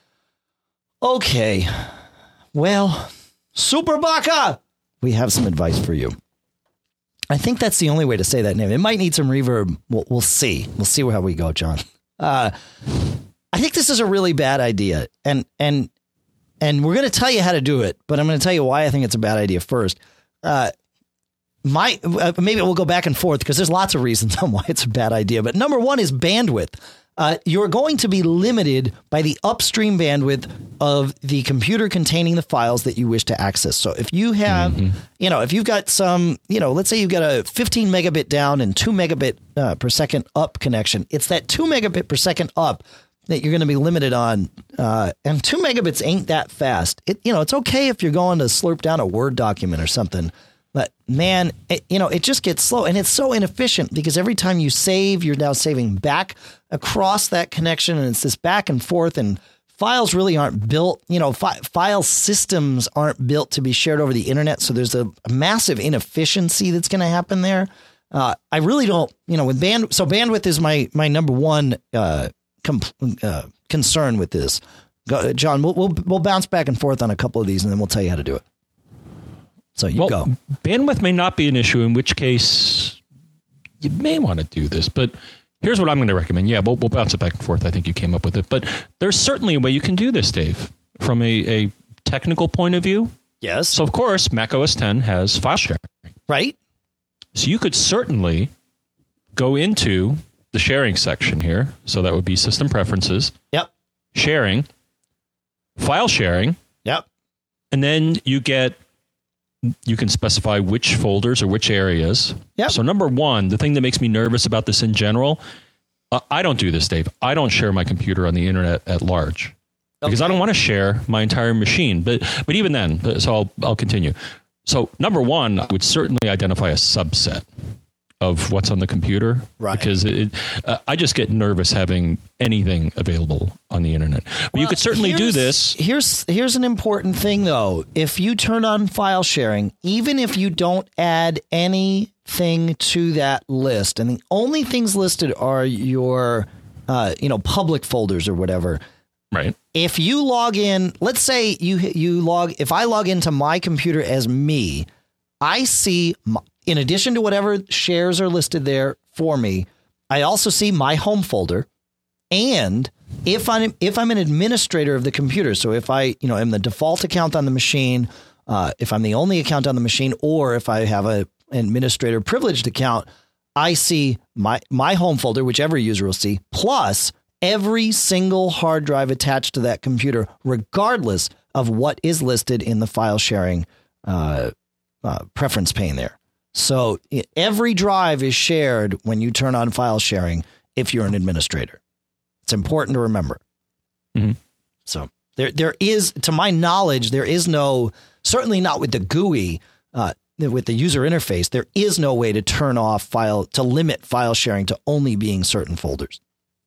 [SPEAKER 1] Okay. Well, Super Baka, we have some advice for you. I think that's the only way to say that name. It might need some reverb. We'll see. We'll see how we go, John. I think this is a really bad idea. And we're going to tell you how to do it, but I'm going to tell you why I think it's a bad idea first. Maybe we'll go back and forth because there's lots of reasons on why it's a bad idea. But number one is bandwidth. You're going to be limited by the upstream bandwidth of the computer containing the files that you wish to access. So if you have, if you've got some, let's say you've got a 15 megabit down and 2 megabit per second up connection, it's that 2 megabit per second up that you're going to be limited on. And 2 megabits ain't that fast. It's okay if you're going to slurp down a Word document or something. But man, it just gets slow, and it's so inefficient because every time you save, you're now saving back across that connection, and it's this back and forth, and files really aren't built, file systems aren't built to be shared over the internet. So there's a massive inefficiency that's going to happen there. I really don't, with bandwidth is my number one concern with this. John, we'll bounce back and forth on a couple of these, and then we'll tell you how to do it. So go.
[SPEAKER 2] Bandwidth may not be an issue, in which case you may want to do this. But here's what I'm going to recommend. Yeah, we'll bounce it back and forth. I think you came up with it. But there's certainly a way you can do this, Dave, from a technical point of view.
[SPEAKER 1] Yes.
[SPEAKER 2] So, of course, Mac OS X has file sharing.
[SPEAKER 1] Right.
[SPEAKER 2] So you could certainly go into the sharing section here. So that would be System Preferences.
[SPEAKER 1] Yep.
[SPEAKER 2] Sharing. File sharing.
[SPEAKER 1] Yep.
[SPEAKER 2] And then you can specify which folders or which areas.
[SPEAKER 1] Yep.
[SPEAKER 2] So number one, the thing that makes me nervous about this in general, I don't do this, Dave. I don't share my computer on the internet at large. because I don't want to share my entire machine. But even then, so I'll continue. So number one, I would certainly identify a subset of what's on the computer,
[SPEAKER 1] right?
[SPEAKER 2] Because I just get nervous having anything available on the internet. But you could certainly do this.
[SPEAKER 1] Here's an important thing, though. If you turn on file sharing, even if you don't add anything to that list, and the only things listed are your public folders or whatever.
[SPEAKER 2] Right.
[SPEAKER 1] If you log in, let's say if I log into my computer as me, I see, in addition to whatever shares are listed there for me, I also see my home folder. And if I'm an administrator of the computer, so if I am the default account on the machine, if I'm the only account on the machine, or if I have an administrator privileged account, I see my home folder, whichever user will see, plus every single hard drive attached to that computer, regardless of what is listed in the file sharing preference pane there. So every drive is shared when you turn on file sharing if you're an administrator. It's important to remember.
[SPEAKER 2] Mm-hmm.
[SPEAKER 1] So there is, to my knowledge, there is no, certainly not with the GUI, with the user interface, there is no way to turn off to limit file sharing to only being certain folders.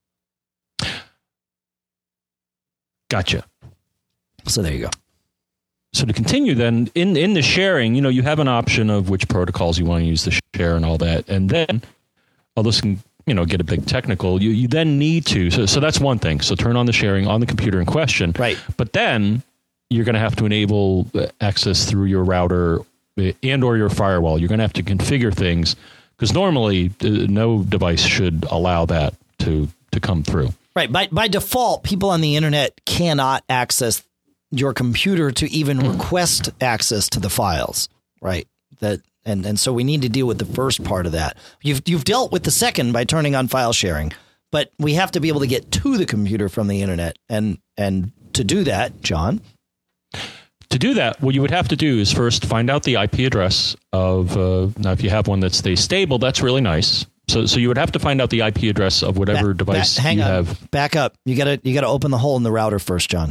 [SPEAKER 2] Gotcha.
[SPEAKER 1] So there you go.
[SPEAKER 2] So to continue then, in the sharing, you have an option of which protocols you want to use to share and all that. And then, this can, get a bit technical. You then need to, so that's one thing. So turn on the sharing on the computer in question.
[SPEAKER 1] Right.
[SPEAKER 2] But then you're going to have to enable access through your router and or your firewall. You're going to have to configure things because normally no device should allow that to come through.
[SPEAKER 1] Right. By default, people on the internet cannot access your computer to even request access to the files. Right. And so we need to deal with the first part of that. You've dealt with the second by turning on file sharing, but we have to be able to get to the computer from the internet. And to do that, John.
[SPEAKER 2] To do that, what you would have to do is first find out the IP address of, now if you have one that stays stable, that's really nice. So you would have to find out the IP address of whatever device you have.
[SPEAKER 1] Back up. You gotta open the hole in the router first, John.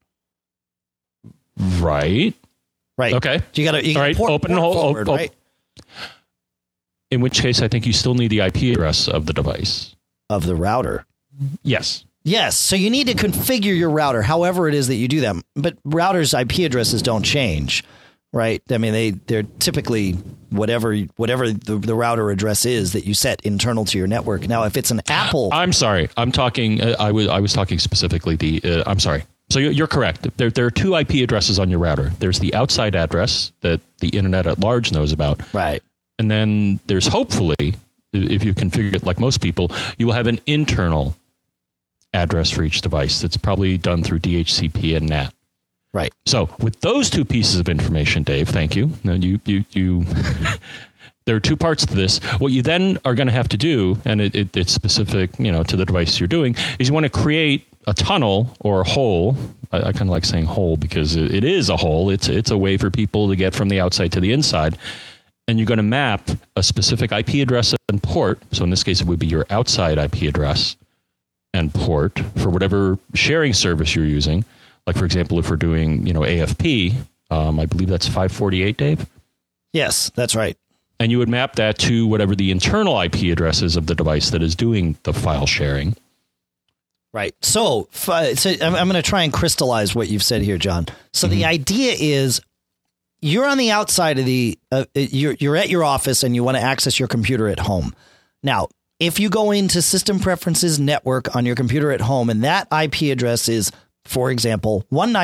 [SPEAKER 2] Right. Okay.
[SPEAKER 1] You gotta
[SPEAKER 2] open the hole.
[SPEAKER 1] Forward, right?
[SPEAKER 2] In which case, I think you still need the IP address of the device.
[SPEAKER 1] Of the router.
[SPEAKER 2] Yes.
[SPEAKER 1] Yes. So you need to configure your router, however it is that you do that. But routers' IP addresses don't change, right? I mean, they're typically whatever the router address is that you set internal to your network. Now, if it's an Apple,
[SPEAKER 2] I'm sorry, I'm talking. I was talking specifically the. I'm sorry. So you're correct. There are two IP addresses on your router. There's the outside address that the internet at large knows about,
[SPEAKER 1] right? And
[SPEAKER 2] then there's hopefully, if you configure it like most people, you will have an internal address for each device that's probably done through DHCP and NAT.
[SPEAKER 1] Right.
[SPEAKER 2] So with those two pieces of information, Dave, thank you. Now you there are two parts to this. What you then are going to have to do, and it's specific, to the device you're doing, is you want to create a tunnel or a hole. I kind of like saying hole because it is a hole. It's a way for people to get from the outside to the inside. And you're going to map a specific IP address and port. So in this case, it would be your outside IP address and port for whatever sharing service you're using. Like, for example, if we're doing, AFP, I believe that's 548, Dave?
[SPEAKER 1] Yes, that's right.
[SPEAKER 2] And you would map that to whatever the internal IP address is of the device that is doing the file sharing.
[SPEAKER 1] Right. So I'm going to try and crystallize what you've said here, John. So the idea is you're on the outside of you're at your office and you want to access your computer at home. Now, if you go into System Preferences Network on your computer at home, and that IP address is, for example,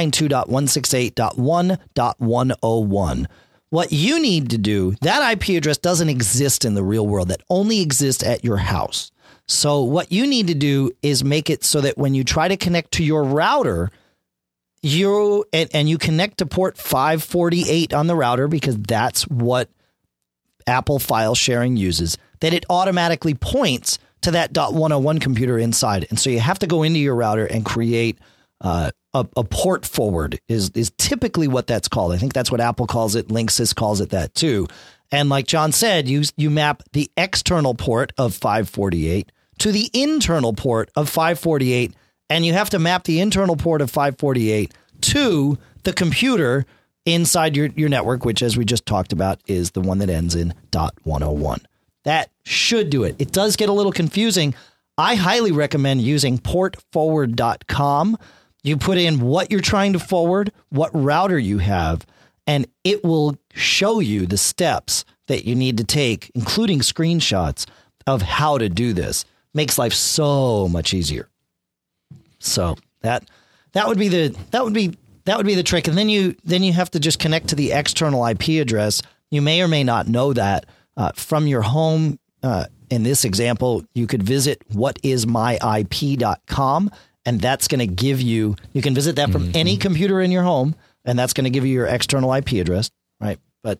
[SPEAKER 1] 192.168.1.101, what you need to do, that IP address doesn't exist in the real world. That only exists at your house. So what you need to do is make it so that when you try to connect to your router, you connect to port 548 on the router, because that's what Apple file sharing uses, that it automatically points to that .101 computer inside. And so you have to go into your router and create a port forward is typically what that's called. I think that's what Apple calls it. Linksys calls it that too. And like John said, you map the external port of 548 to the internal port of 548 and you have to map the internal port of 548 to the computer inside your network, which, as we just talked about, is the one that ends in .101. That should do it. It does get a little confusing. I highly recommend using portforward.com. You put in what you're trying to forward, what router you have, and it will show you the steps that you need to take, including screenshots of how to do this. Makes life so much easier. So that would be the trick. And then you have to just connect to the external IP address. You may or may not know that from your home. In this example, you could visit whatismyip.com, and that's going to give you can visit that from any computer in your home, and that's going to give you your external IP address, right? But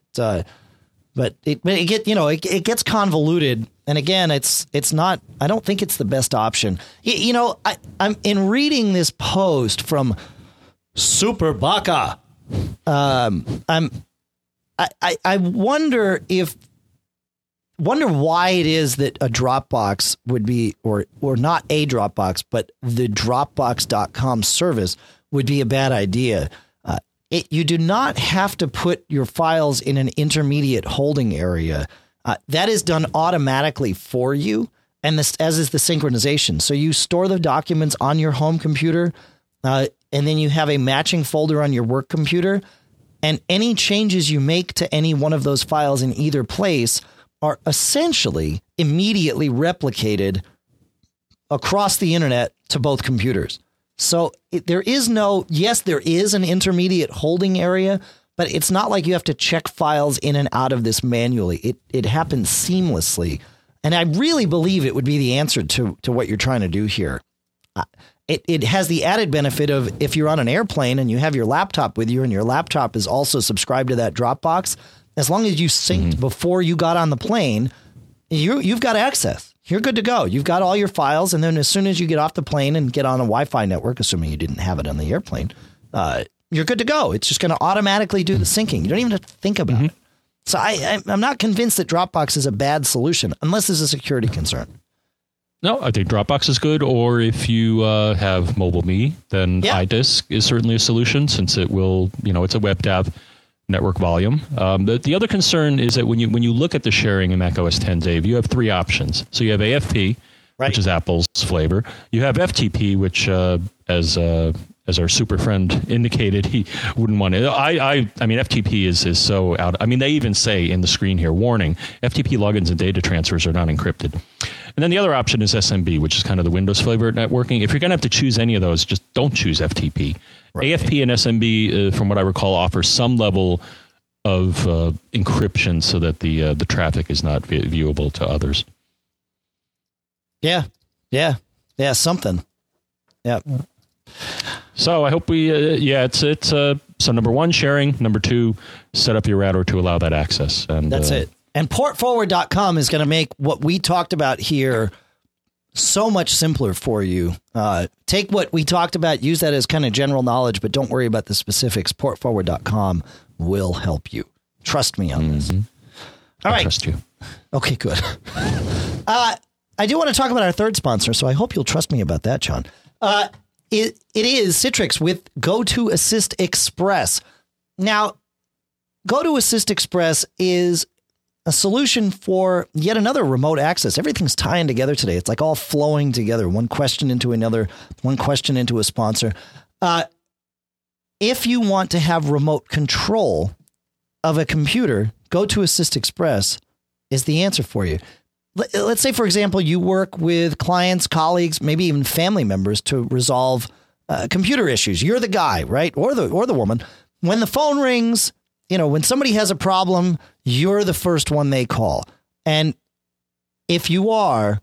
[SPEAKER 1] it gets convoluted, and again, it's not. I don't think it's the best option. I'm in reading this post from Super Baka. I wonder why it is that a Dropbox would be, or not a Dropbox, but the Dropbox.com service would be a bad idea. You do not have to put your files in an intermediate holding area. That is done automatically for you, and as is the synchronization. So you store the documents on your home computer, and then you have a matching folder on your work computer, and any changes you make to any one of those files in either place are essentially immediately replicated across the internet to both computers. So there is an intermediate holding area, but it's not like you have to check files in and out of this manually. It happens seamlessly. And I really believe it would be the answer to what you're trying to do here. It has the added benefit of if you're on an airplane and you have your laptop with you and your laptop is also subscribed to that Dropbox, as long as you synced before you got on the plane, you've got access. You're good to go. You've got all your files. And then as soon as you get off the plane and get on a Wi-Fi network, assuming you didn't have it on the airplane, you're good to go. It's just going to automatically do the syncing. You don't even have to think about it. So I'm not convinced that Dropbox is a bad solution unless there's a security concern.
[SPEAKER 2] No, I think Dropbox is good. Or if you have MobileMe, then iDisk is certainly a solution since it will, it's a WebDAV network volume. The other concern is that when you look at the sharing in Mac OS X, Dave, you have three options. So you have AFP, which is Apple's flavor. You have FTP, which as our super friend indicated, he wouldn't want it. I mean, FTP is so out. I mean, they even say in the screen here, warning, FTP logins and data transfers are not encrypted. And then the other option is SMB, which is kind of the Windows flavor networking. If you're going to have to choose any of those, just don't choose FTP. Right. AFP and SMB, from what I recall, offer some level of encryption so that the traffic is not viewable to others.
[SPEAKER 1] Yeah, something. Yeah.
[SPEAKER 2] So I hope it's so number one, sharing. Number two, set up your router to allow that access. And
[SPEAKER 1] that's it. And portforward.com is going to make what we talked about here so much simpler for you. Take what we talked about, use that as kind of general knowledge, but don't worry about the specifics. Portforward.com will help you. Trust me on this. All right.
[SPEAKER 2] I trust you.
[SPEAKER 1] Okay, good. I do want to talk about our third sponsor, so I hope you'll trust me about that, John. It is Citrix with GoToAssist Express. Now, GoToAssist Express is a solution for yet another remote access. Everything's tying together today. It's like all flowing together. One question into another, one question into a sponsor. If you want to have remote control of a computer, GoToAssist Express is the answer for you. Let's say, for example, you work with clients, colleagues, maybe even family members to resolve computer issues. You're the guy, right? Or the woman. When the phone rings, when somebody has a problem, you're the first one they call. And if you are,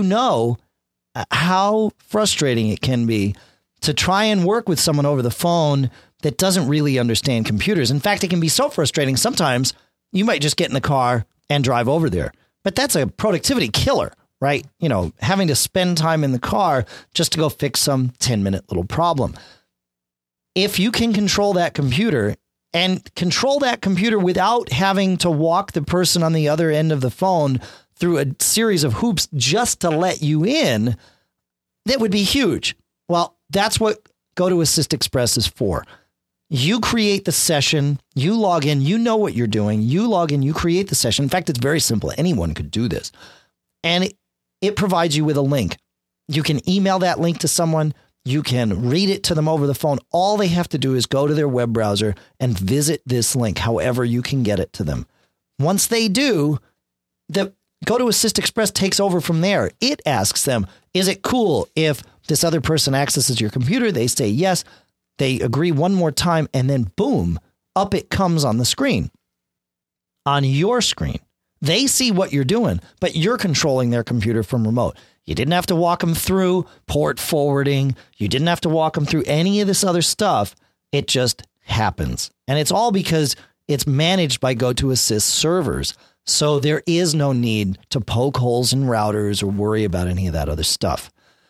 [SPEAKER 1] how frustrating it can be to try and work with someone over the phone that doesn't really understand computers. In fact, it can be so frustrating. Sometimes you might just get in the car and drive over there. But that's a productivity killer, right? Having to spend time in the car just to go fix some 10-minute little problem. If you can control that computer without having to walk the person on the other end of the phone through a series of hoops just to let you in, that would be huge. Well, that's what GoToAssist Express is for. You create the session, you log in, you know what you're doing, you log in, you create the session. In fact, it's very simple. Anyone could do this. And it provides you with a link. You can email that link to someone. You can read it to them over the phone. All they have to do is go to their web browser and visit this link, however you can get it to them. Once they do, the GoToAssist Express takes over from there. It asks them, is it cool if this other person accesses your computer? They say yes. They agree one more time, and then boom, up it comes on the screen. On your screen. They see what you're doing, but you're controlling their computer from remote. You didn't have to walk them through port forwarding. You didn't have to walk them through any of this other stuff. It just happens. And it's all because it's managed by GoToAssist servers. So there is no need to poke holes in routers or worry about any of that other stuff.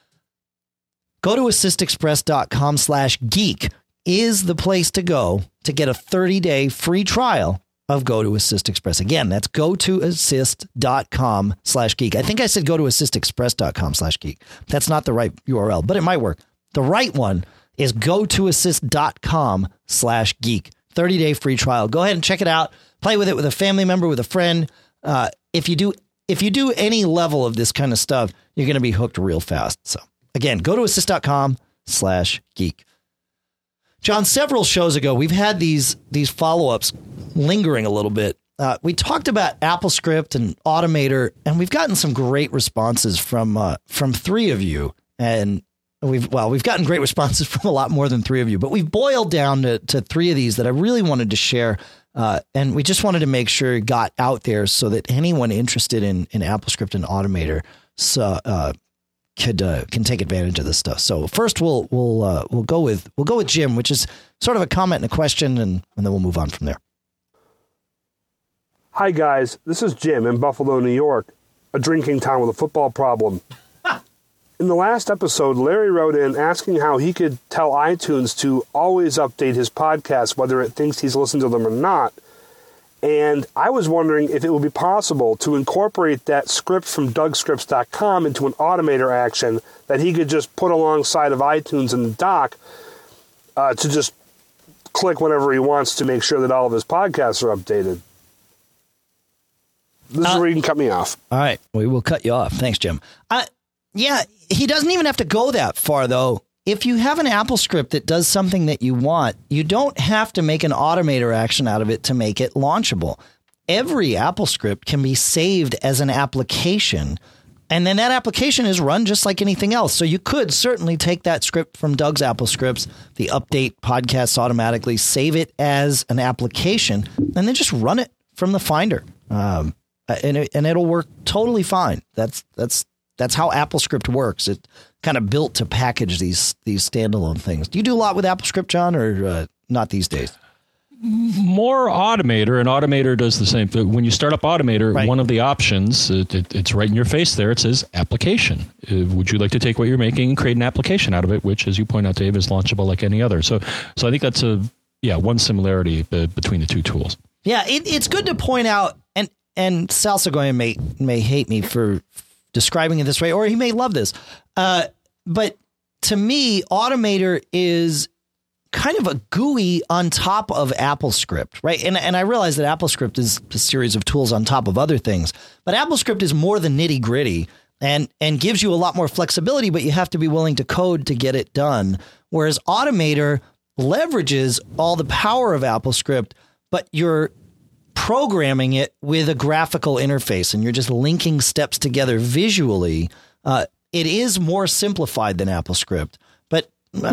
[SPEAKER 1] GoToAssistExpress.com/geek is the place to go to get a 30-day free trial of GoToAssist Express. Again, that's GoToAssist.com/geek. I think I said GoToAssistExpress.com/geek. That's not the right URL, but it might work. The right one is GoToAssist.com/geek. 30-day free trial. Go ahead and check it out. Play with it with a family member, with a friend. If you do any level of this kind of stuff, you're going to be hooked real fast. So again, GoToAssist.com/geek. John, several shows ago, we've had these follow-ups lingering a little bit. We talked about AppleScript and Automator, and we've gotten some great responses from three of you. And we've gotten great responses from a lot more than three of you, but we've boiled down to three of these that I really wanted to share. And we just wanted to make sure it got out there so that anyone interested in AppleScript and Automator can take advantage of this stuff. So first we'll go with Jim, which is sort of a comment and a question, and then we'll move on from there.
[SPEAKER 6] Hi guys, this is Jim in Buffalo, New York, a drinking town with a football problem. In the last episode, Larry wrote in asking how he could tell iTunes to always update his podcast, whether it thinks he's listened to them or not. And I was wondering if it would be possible to incorporate that script from DougScripts.com into an Automator action that he could just put alongside of iTunes in the dock to just click whenever he wants to make sure that all of his podcasts are updated. This is where you can cut me off.
[SPEAKER 1] All right. We will cut you off. Thanks, Jim. Yeah, he doesn't even have to go that far, though. If you have an AppleScript that does something that you want, you don't have to make an Automator action out of it to make it launchable. Every AppleScript can be saved as an application, and then that application is run just like anything else. So you could certainly take that script from Doug's AppleScripts, the update podcasts automatically, save it as an application, and then just run it from the Finder. And it'll work totally fine. That's how AppleScript works. It kind of built to package these standalone things. Do you do a lot with AppleScript, John, or not these days?
[SPEAKER 2] More Automator, and Automator does the same thing. When you start up Automator, right, one of the options, it's right in your face there. It says application. Would you like to take what you're making and create an application out of it, which, as you point out, Dave, is launchable like any other. So I think that's one similarity between the two tools. Yeah,
[SPEAKER 1] it's good to point out, and Sal Segoyan may hate me for describing it this way, or he may love this. But to me, Automator is kind of a GUI on top of AppleScript, right? And I realize that AppleScript is a series of tools on top of other things, but AppleScript is more the nitty gritty and gives you a lot more flexibility, but you have to be willing to code to get it done. Whereas Automator leverages all the power of AppleScript, but you're programming it with a graphical interface and you're just linking steps together visually. It is more simplified than AppleScript, but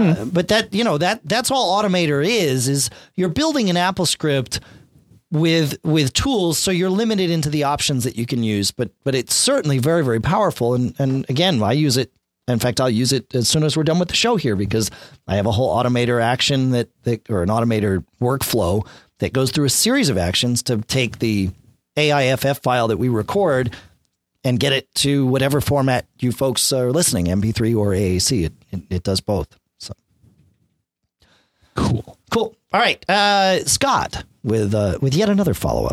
[SPEAKER 1] that's all Automator is you're building an AppleScript with tools, so you're limited into the options that you can use, but it's certainly very, very powerful. And again, I use it. In fact, I'll use it as soon as we're done with the show here, because I have a whole Automator action or an Automator workflow that goes through a series of actions to take the AIFF file that we record and get it to whatever format you folks are listening, MP3 or AAC. It does both. So cool. All right, Scott with yet another follow-up.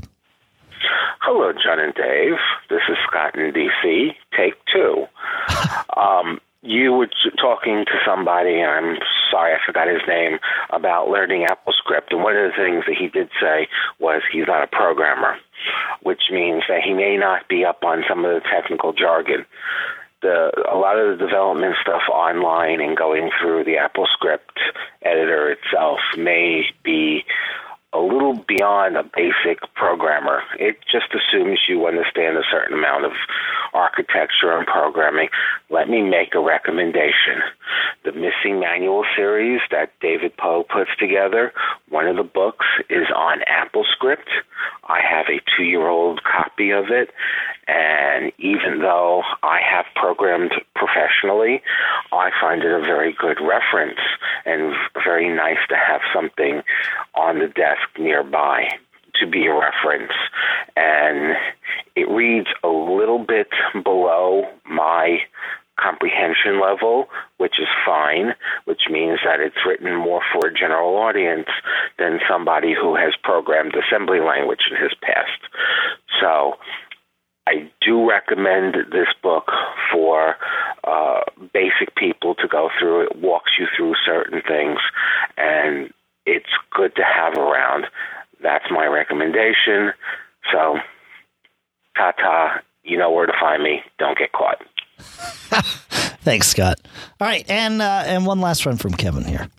[SPEAKER 7] Hello, John and Dave. This is Scott in D.C. Take two. you were talking to somebody, and I'm sorry, I forgot his name, about learning AppleScript, and one of the things that he did say was he's not a programmer, which means that he may not be up on some of the technical jargon. A lot of the development stuff online and going through the AppleScript editor itself may be a little beyond a basic programmer. It just assumes you understand a certain amount of architecture and programming. Let me make a recommendation. The Missing Manual series that David Poe puts together, one of the books is on AppleScript. I have a 2-year-old copy of it, and even though I have programmed professionally, I find it a very good reference and very nice to have something on the desk nearby to be a reference. And it reads a little bit below my comprehension level, which is fine, which means that it's written more for a general audience than somebody who has programmed assembly language in his past. So I do recommend this book for basic people to go through. It walks you through certain things, and it's good to have around. That's my recommendation. So, ta-ta, you know where to find me. Don't get caught.
[SPEAKER 1] Thanks, Scott. All right, and one last one from Kevin here.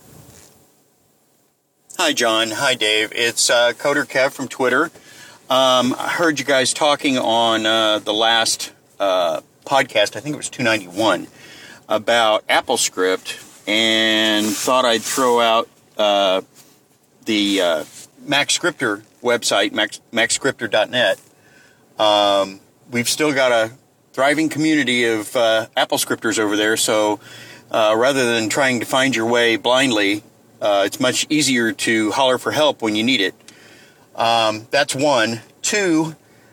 [SPEAKER 8] Hi, John. Hi, Dave. It's Coder Kev from Twitter. I heard you guys talking on the last podcast, I think it was 291, about AppleScript, and thought I'd throw out the MaxScriptor website, maxscriptor.net. We've still got a thriving community of AppleScripters over there, so rather than trying to find your way blindly, it's much easier to holler for help when you need it. That's one. Two,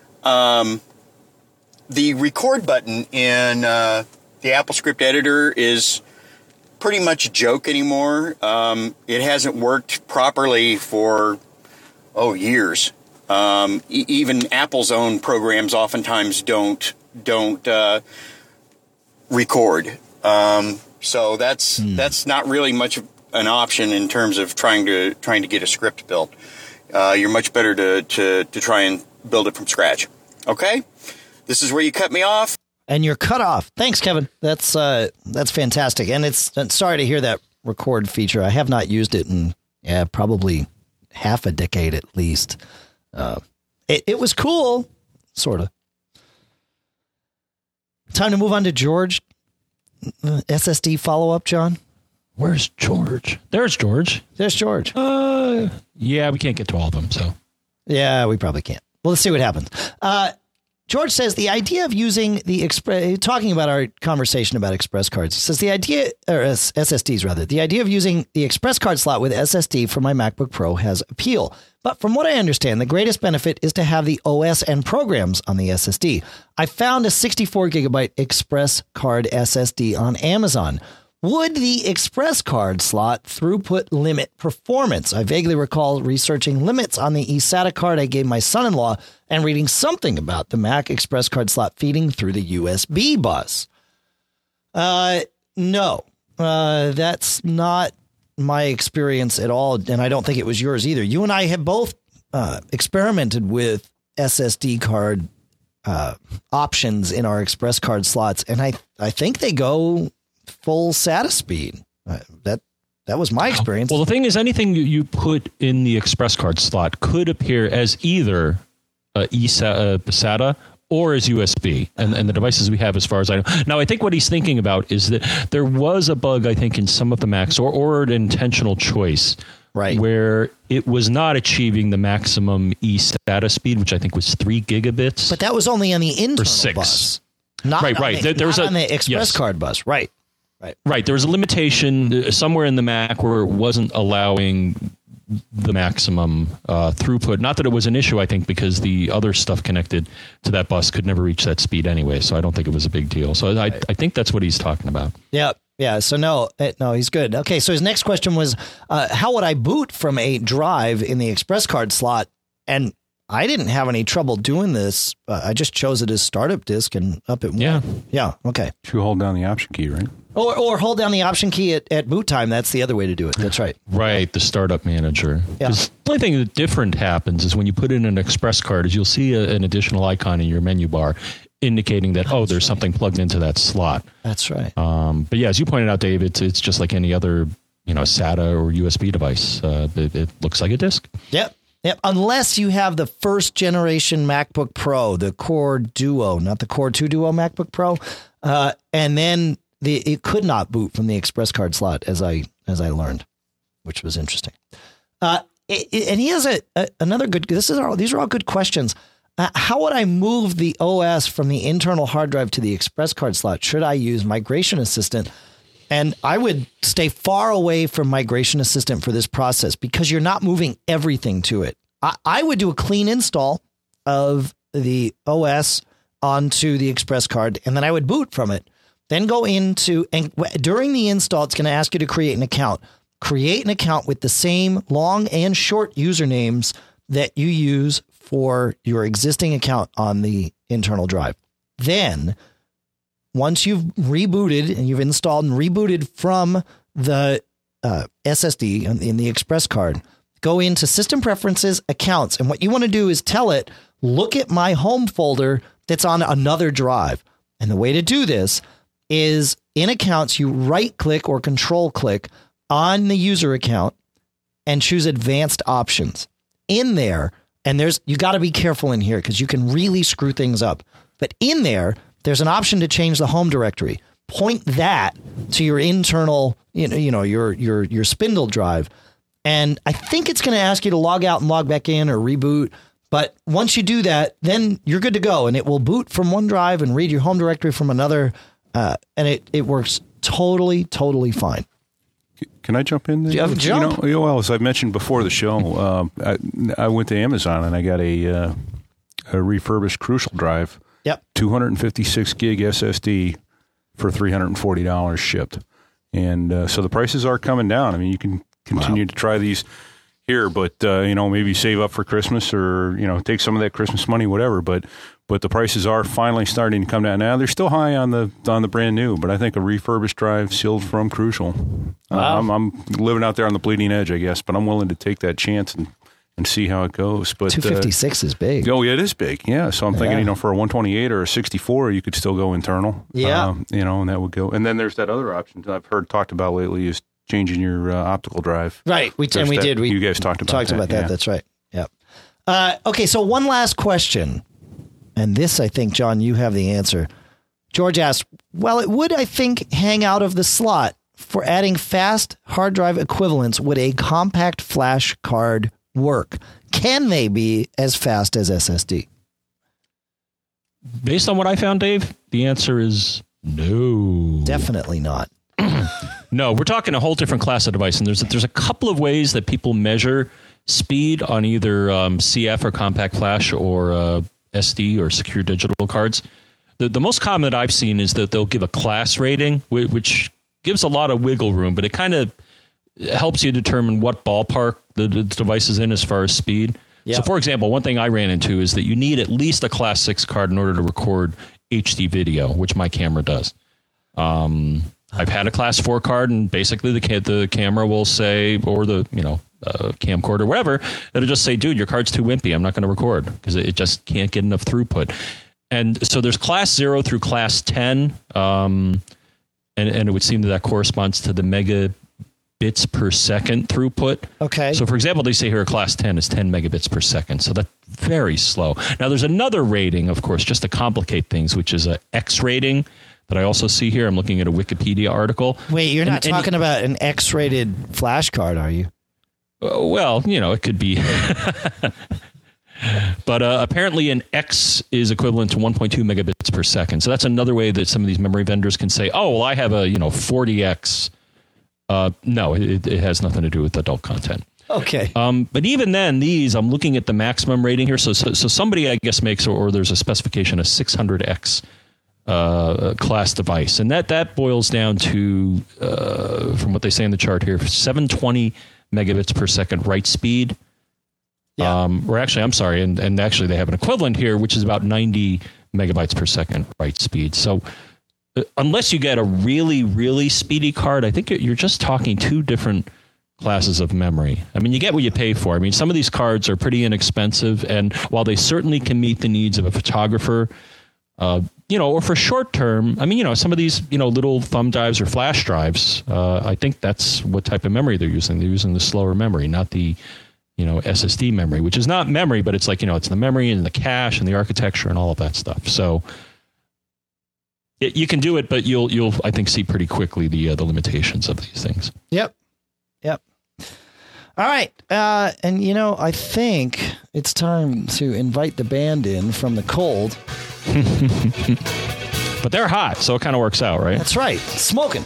[SPEAKER 8] the record button in the AppleScript editor is pretty much a joke anymore. It hasn't worked properly for, years. Even Apple's own programs oftentimes don't record. So that's not really much of an option in terms of trying to get a script built. You're much better to try and build it from scratch. Okay? This is where you cut me off.
[SPEAKER 1] And you're cut off. Thanks, Kevin. That's fantastic. And it's sorry to hear that record feature. I have not used it in probably half a decade at least. It was cool, sort of. Time to move on to George. SSD follow-up, John?
[SPEAKER 2] Where's George? There's George.
[SPEAKER 1] There's George.
[SPEAKER 2] Yeah, we can't get to all of them, so.
[SPEAKER 1] Yeah, we probably can't. Well, let's see what happens. George says the idea of using the talking about our conversation about express cards. He says the idea, or SSDs rather, the idea of using the express card slot with SSD for my MacBook Pro has appeal. But from what I understand, the greatest benefit is to have the OS and programs on the SSD. I found a 64 gigabyte express card SSD on Amazon. Would the express card slot throughput limit performance? I vaguely recall researching limits on the eSATA card I gave my son-in-law and reading something about the Mac express card slot feeding through the USB bus. No, that's not my experience at all, and I don't think it was yours either. You and I have both experimented with SSD card options in our express card slots, and I think they go full SATA speed. That was my experience.
[SPEAKER 2] Well, the thing is, anything you put in the express card slot could appear as either eSATA or as USB, and the devices we have, as far as I know. Now, I think what he's thinking about is that there was a bug, I think, in some of the Macs, or an intentional choice,
[SPEAKER 1] right, where
[SPEAKER 2] it was not achieving the maximum eSATA speed, which I think was 3 gigabits.
[SPEAKER 1] But that was only on the internal
[SPEAKER 2] or 6.
[SPEAKER 1] bus. Not
[SPEAKER 2] right.
[SPEAKER 1] There was on the express card bus. Right.
[SPEAKER 2] There was a limitation somewhere in the Mac where it wasn't allowing the maximum throughput. Not that it was an issue, I think, because the other stuff connected to that bus could never reach that speed anyway. So I don't think it was a big deal. So I think that's what he's talking about.
[SPEAKER 1] Yeah. So no, he's good. Okay. So his next question was, how would I boot from a drive in the express card slot? And I didn't have any trouble doing this. I just chose it as startup disk and up it went.
[SPEAKER 2] Yeah.
[SPEAKER 1] Yeah. Okay.
[SPEAKER 4] You hold down the option key, right?
[SPEAKER 1] Or hold down the Option key at boot time. That's the other way to do it. That's right.
[SPEAKER 2] Right, the startup manager.
[SPEAKER 1] Yeah.
[SPEAKER 2] 'Cause the only thing that different happens is when you put in an Express card is you'll see an additional icon in your menu bar indicating that, there's something plugged into that slot.
[SPEAKER 1] That's right.
[SPEAKER 2] But yeah, as you pointed out, Dave, it's just like any other, SATA or USB device. It looks like a disk.
[SPEAKER 1] Yep. Unless you have the first generation MacBook Pro, the Core Duo, not the Core 2 Duo MacBook Pro, and then it could not boot from the Express card slot, as I learned, which was interesting. And he has another good. These are all good questions. How would I move the OS from the internal hard drive to the Express card slot? Should I use Migration Assistant? And I would stay far away from Migration Assistant for this process because you're not moving everything to it. I would do a clean install of the OS onto the Express card, and then I would boot from it. Then go into, and during the install, it's going to ask you to create an account. Create an account with the same long and short usernames that you use for your existing account on the internal drive. Then, once you've rebooted and you've installed and rebooted from the SSD in the Express card, go into System Preferences, Accounts. And what you want to do is tell it, look at my home folder that's on another drive. And the way to do this is in Accounts, you right click or control click on the user account and choose Advanced Options. In there, and you got to be careful in here because you can really screw things up. But in there's an option to change the home directory. Point that to your internal, your spindle drive. And I think it's going to ask you to log out and log back in or reboot. But once you do that, then you're good to go. And it will boot from one drive and read your home directory from another. And it works totally fine.
[SPEAKER 4] Can I jump in there?
[SPEAKER 1] Jump.
[SPEAKER 4] Well, as I mentioned before the show, I went to Amazon and I got a refurbished Crucial drive.
[SPEAKER 1] Yep.
[SPEAKER 4] 256 gig SSD for $340 shipped. And so the prices are coming down. I mean, you can continue to try these here, but, maybe save up for Christmas or, take some of that Christmas money, whatever. But the prices are finally starting to come down. Now, they're still high on the brand new, but I think a refurbished drive sealed from Crucial.
[SPEAKER 1] Wow.
[SPEAKER 4] I'm living out there on the bleeding edge, I guess, but I'm willing to take that chance and see how it goes. But
[SPEAKER 1] 256 is big.
[SPEAKER 4] Oh, yeah, it is big. Yeah. So I'm thinking, for a 128 or a 64, you could still go internal.
[SPEAKER 1] Yeah.
[SPEAKER 4] And that would go. And then there's that other option that I've heard talked about lately is changing your optical drive.
[SPEAKER 1] Right. We did.
[SPEAKER 4] You guys talked about that.
[SPEAKER 1] Yeah. That's right. Yep. Okay. So one last question. And this, I think, John, you have the answer. George asked, well, it would, I think, hang out of the slot for adding fast hard drive equivalents. Would a compact flash card work? Can they be as fast as SSD?
[SPEAKER 2] Based on what I found, Dave, the answer is no.
[SPEAKER 1] Definitely not.
[SPEAKER 2] No, we're talking a whole different class of device, and there's a couple of ways that people measure speed on either CF or compact flash or SD or secure digital cards. The most common that I've seen is that they'll give a class rating, which gives a lot of wiggle room, but it kind of helps you determine what ballpark the device is in as far as speed.
[SPEAKER 1] Yep.
[SPEAKER 2] So, for example, one thing I ran into is that you need at least a Class 6 card in order to record HD video, which my camera does. I've had a Class 4 card, and basically the camera will say, or the camcorder, whatever, it'll just say, dude, your card's too wimpy. I'm not going to record because it just can't get enough throughput. And so there's Class 0 through Class 10, and it would seem that corresponds to the megabits per second throughput.
[SPEAKER 1] Okay.
[SPEAKER 2] So, for example, they say here a Class 10 is 10 megabits per second. So that's very slow. Now, there's another rating, of course, just to complicate things, which is a X rating that I also see here. I'm looking at a Wikipedia article.
[SPEAKER 1] Wait, you're not talking about an X-rated flash card, are you?
[SPEAKER 2] Well, it could be. But apparently an X is equivalent to 1.2 megabits per second. So that's another way that some of these memory vendors can say, oh, well, I have a 40X. No, it has nothing to do with adult content.
[SPEAKER 1] Okay.
[SPEAKER 2] But even then, I'm looking at the maximum rating here. So somebody, I guess, makes, or there's a specification, a 600X class device. And that boils down to, from what they say in the chart here, 720 megabits per second write speed.
[SPEAKER 1] Yeah.
[SPEAKER 2] Or actually, I'm sorry, and actually they have an equivalent here, which is about 90 megabytes per second write speed. So unless you get a really, really speedy card, I think you're just talking two different classes of memory. I mean, you get what you pay for. I mean, some of these cards are pretty inexpensive, and while they certainly can meet the needs of a photographer, or for short term, I mean, some of these, little thumb drives or flash drives, I think that's what type of memory they're using. They're using the slower memory, not the, SSD memory, which is not memory, but it's like, it's the memory and the cache and the architecture and all of that stuff. So you can do it, but you'll I think see pretty quickly the limitations of these things.
[SPEAKER 1] Yep. All right. And I think it's time to invite the band in from the cold.
[SPEAKER 2] But they're hot, so it kind of works out, right?
[SPEAKER 1] That's right. Smoking.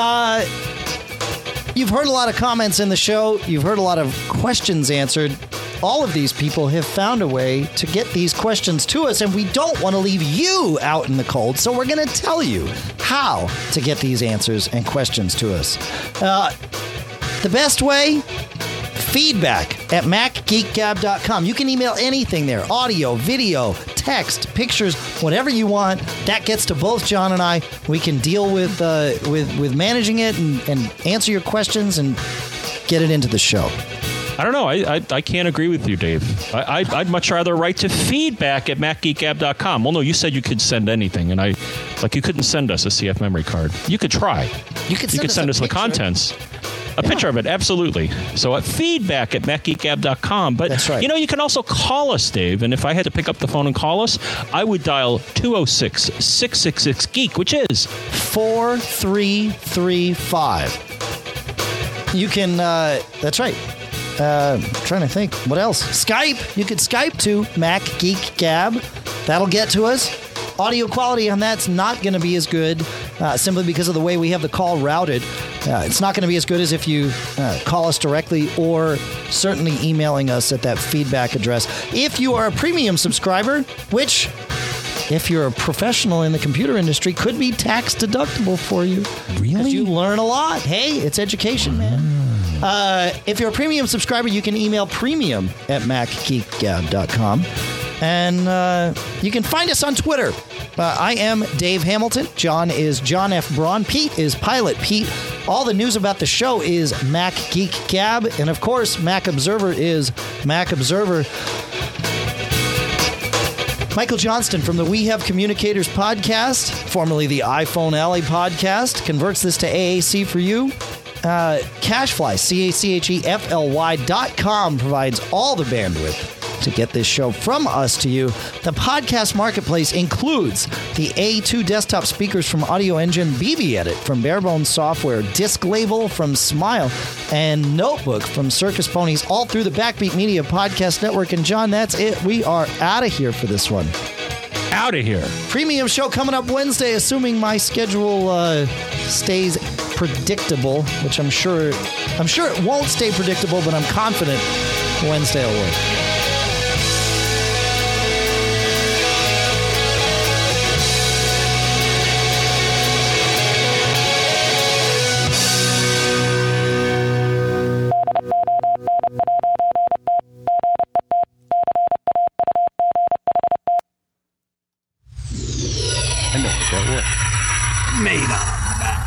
[SPEAKER 1] You've heard a lot of comments in the show. You've heard a lot of questions answered. All of these people have found a way to get these questions to us, and we don't want to leave you out in the cold, so we're going to tell you how to get these answers and questions to us. The best way? Feedback at MacGeekGab.com. You can email anything there. Audio, video, text, pictures, whatever you want. That gets to both John and I. We can deal with managing it and answer your questions and get it into the show.
[SPEAKER 2] I don't know. I can't agree with you, Dave. I'd much rather write to feedback at MacGeekGab.com. Well, no, you said you could send anything, and you couldn't send us a CF memory card. You could try. You could send us the contents. A picture of it, absolutely. So at feedback at MacGeekGab.com. But,
[SPEAKER 1] that's right.
[SPEAKER 2] You can also call us, Dave. And if I had to pick up the phone and call us, I would dial 206-666-GEEK, which is
[SPEAKER 1] 4335. You can, that's right. I'm trying to think. What else? Skype. You could Skype to Mac Geek Gab. That'll get to us. Audio quality on that's not going to be as good simply because of the way we have the call routed. It's not going to be as good as if you call us directly or certainly emailing us at that feedback address. If you are a premium subscriber, which, if you're a professional in the computer industry, could be tax deductible for you.
[SPEAKER 2] Really?
[SPEAKER 1] You learn a lot. Hey, it's education, man. If you're a premium subscriber, you can email premium at MacGeekGab.com. And you can find us on Twitter. I am Dave Hamilton. John is John F. Braun. Pete is Pilot Pete. All the news about the show is Mac Geek Gab. And, of course, Mac Observer is Mac Observer. Michael Johnston from the We Have Communicators podcast, formerly the iPhone Alley podcast, converts this to AAC for you. Cachefly, CACHEFLY.com provides all the bandwidth to get this show from us to you. The podcast marketplace includes the A2 desktop speakers from Audio Engine, BB Edit from Barebones Software, Disc Label from Smile, and Notebook from Circus Ponies, all through the Backbeat Media Podcast Network. And John, that's it. We are out of here for this one.
[SPEAKER 2] Out of here.
[SPEAKER 1] Premium show coming up Wednesday, assuming my schedule stays predictable, which I'm sure it won't stay predictable, but I'm confident Wednesday will work.
[SPEAKER 4] I know what that was.
[SPEAKER 9] Made on Mac.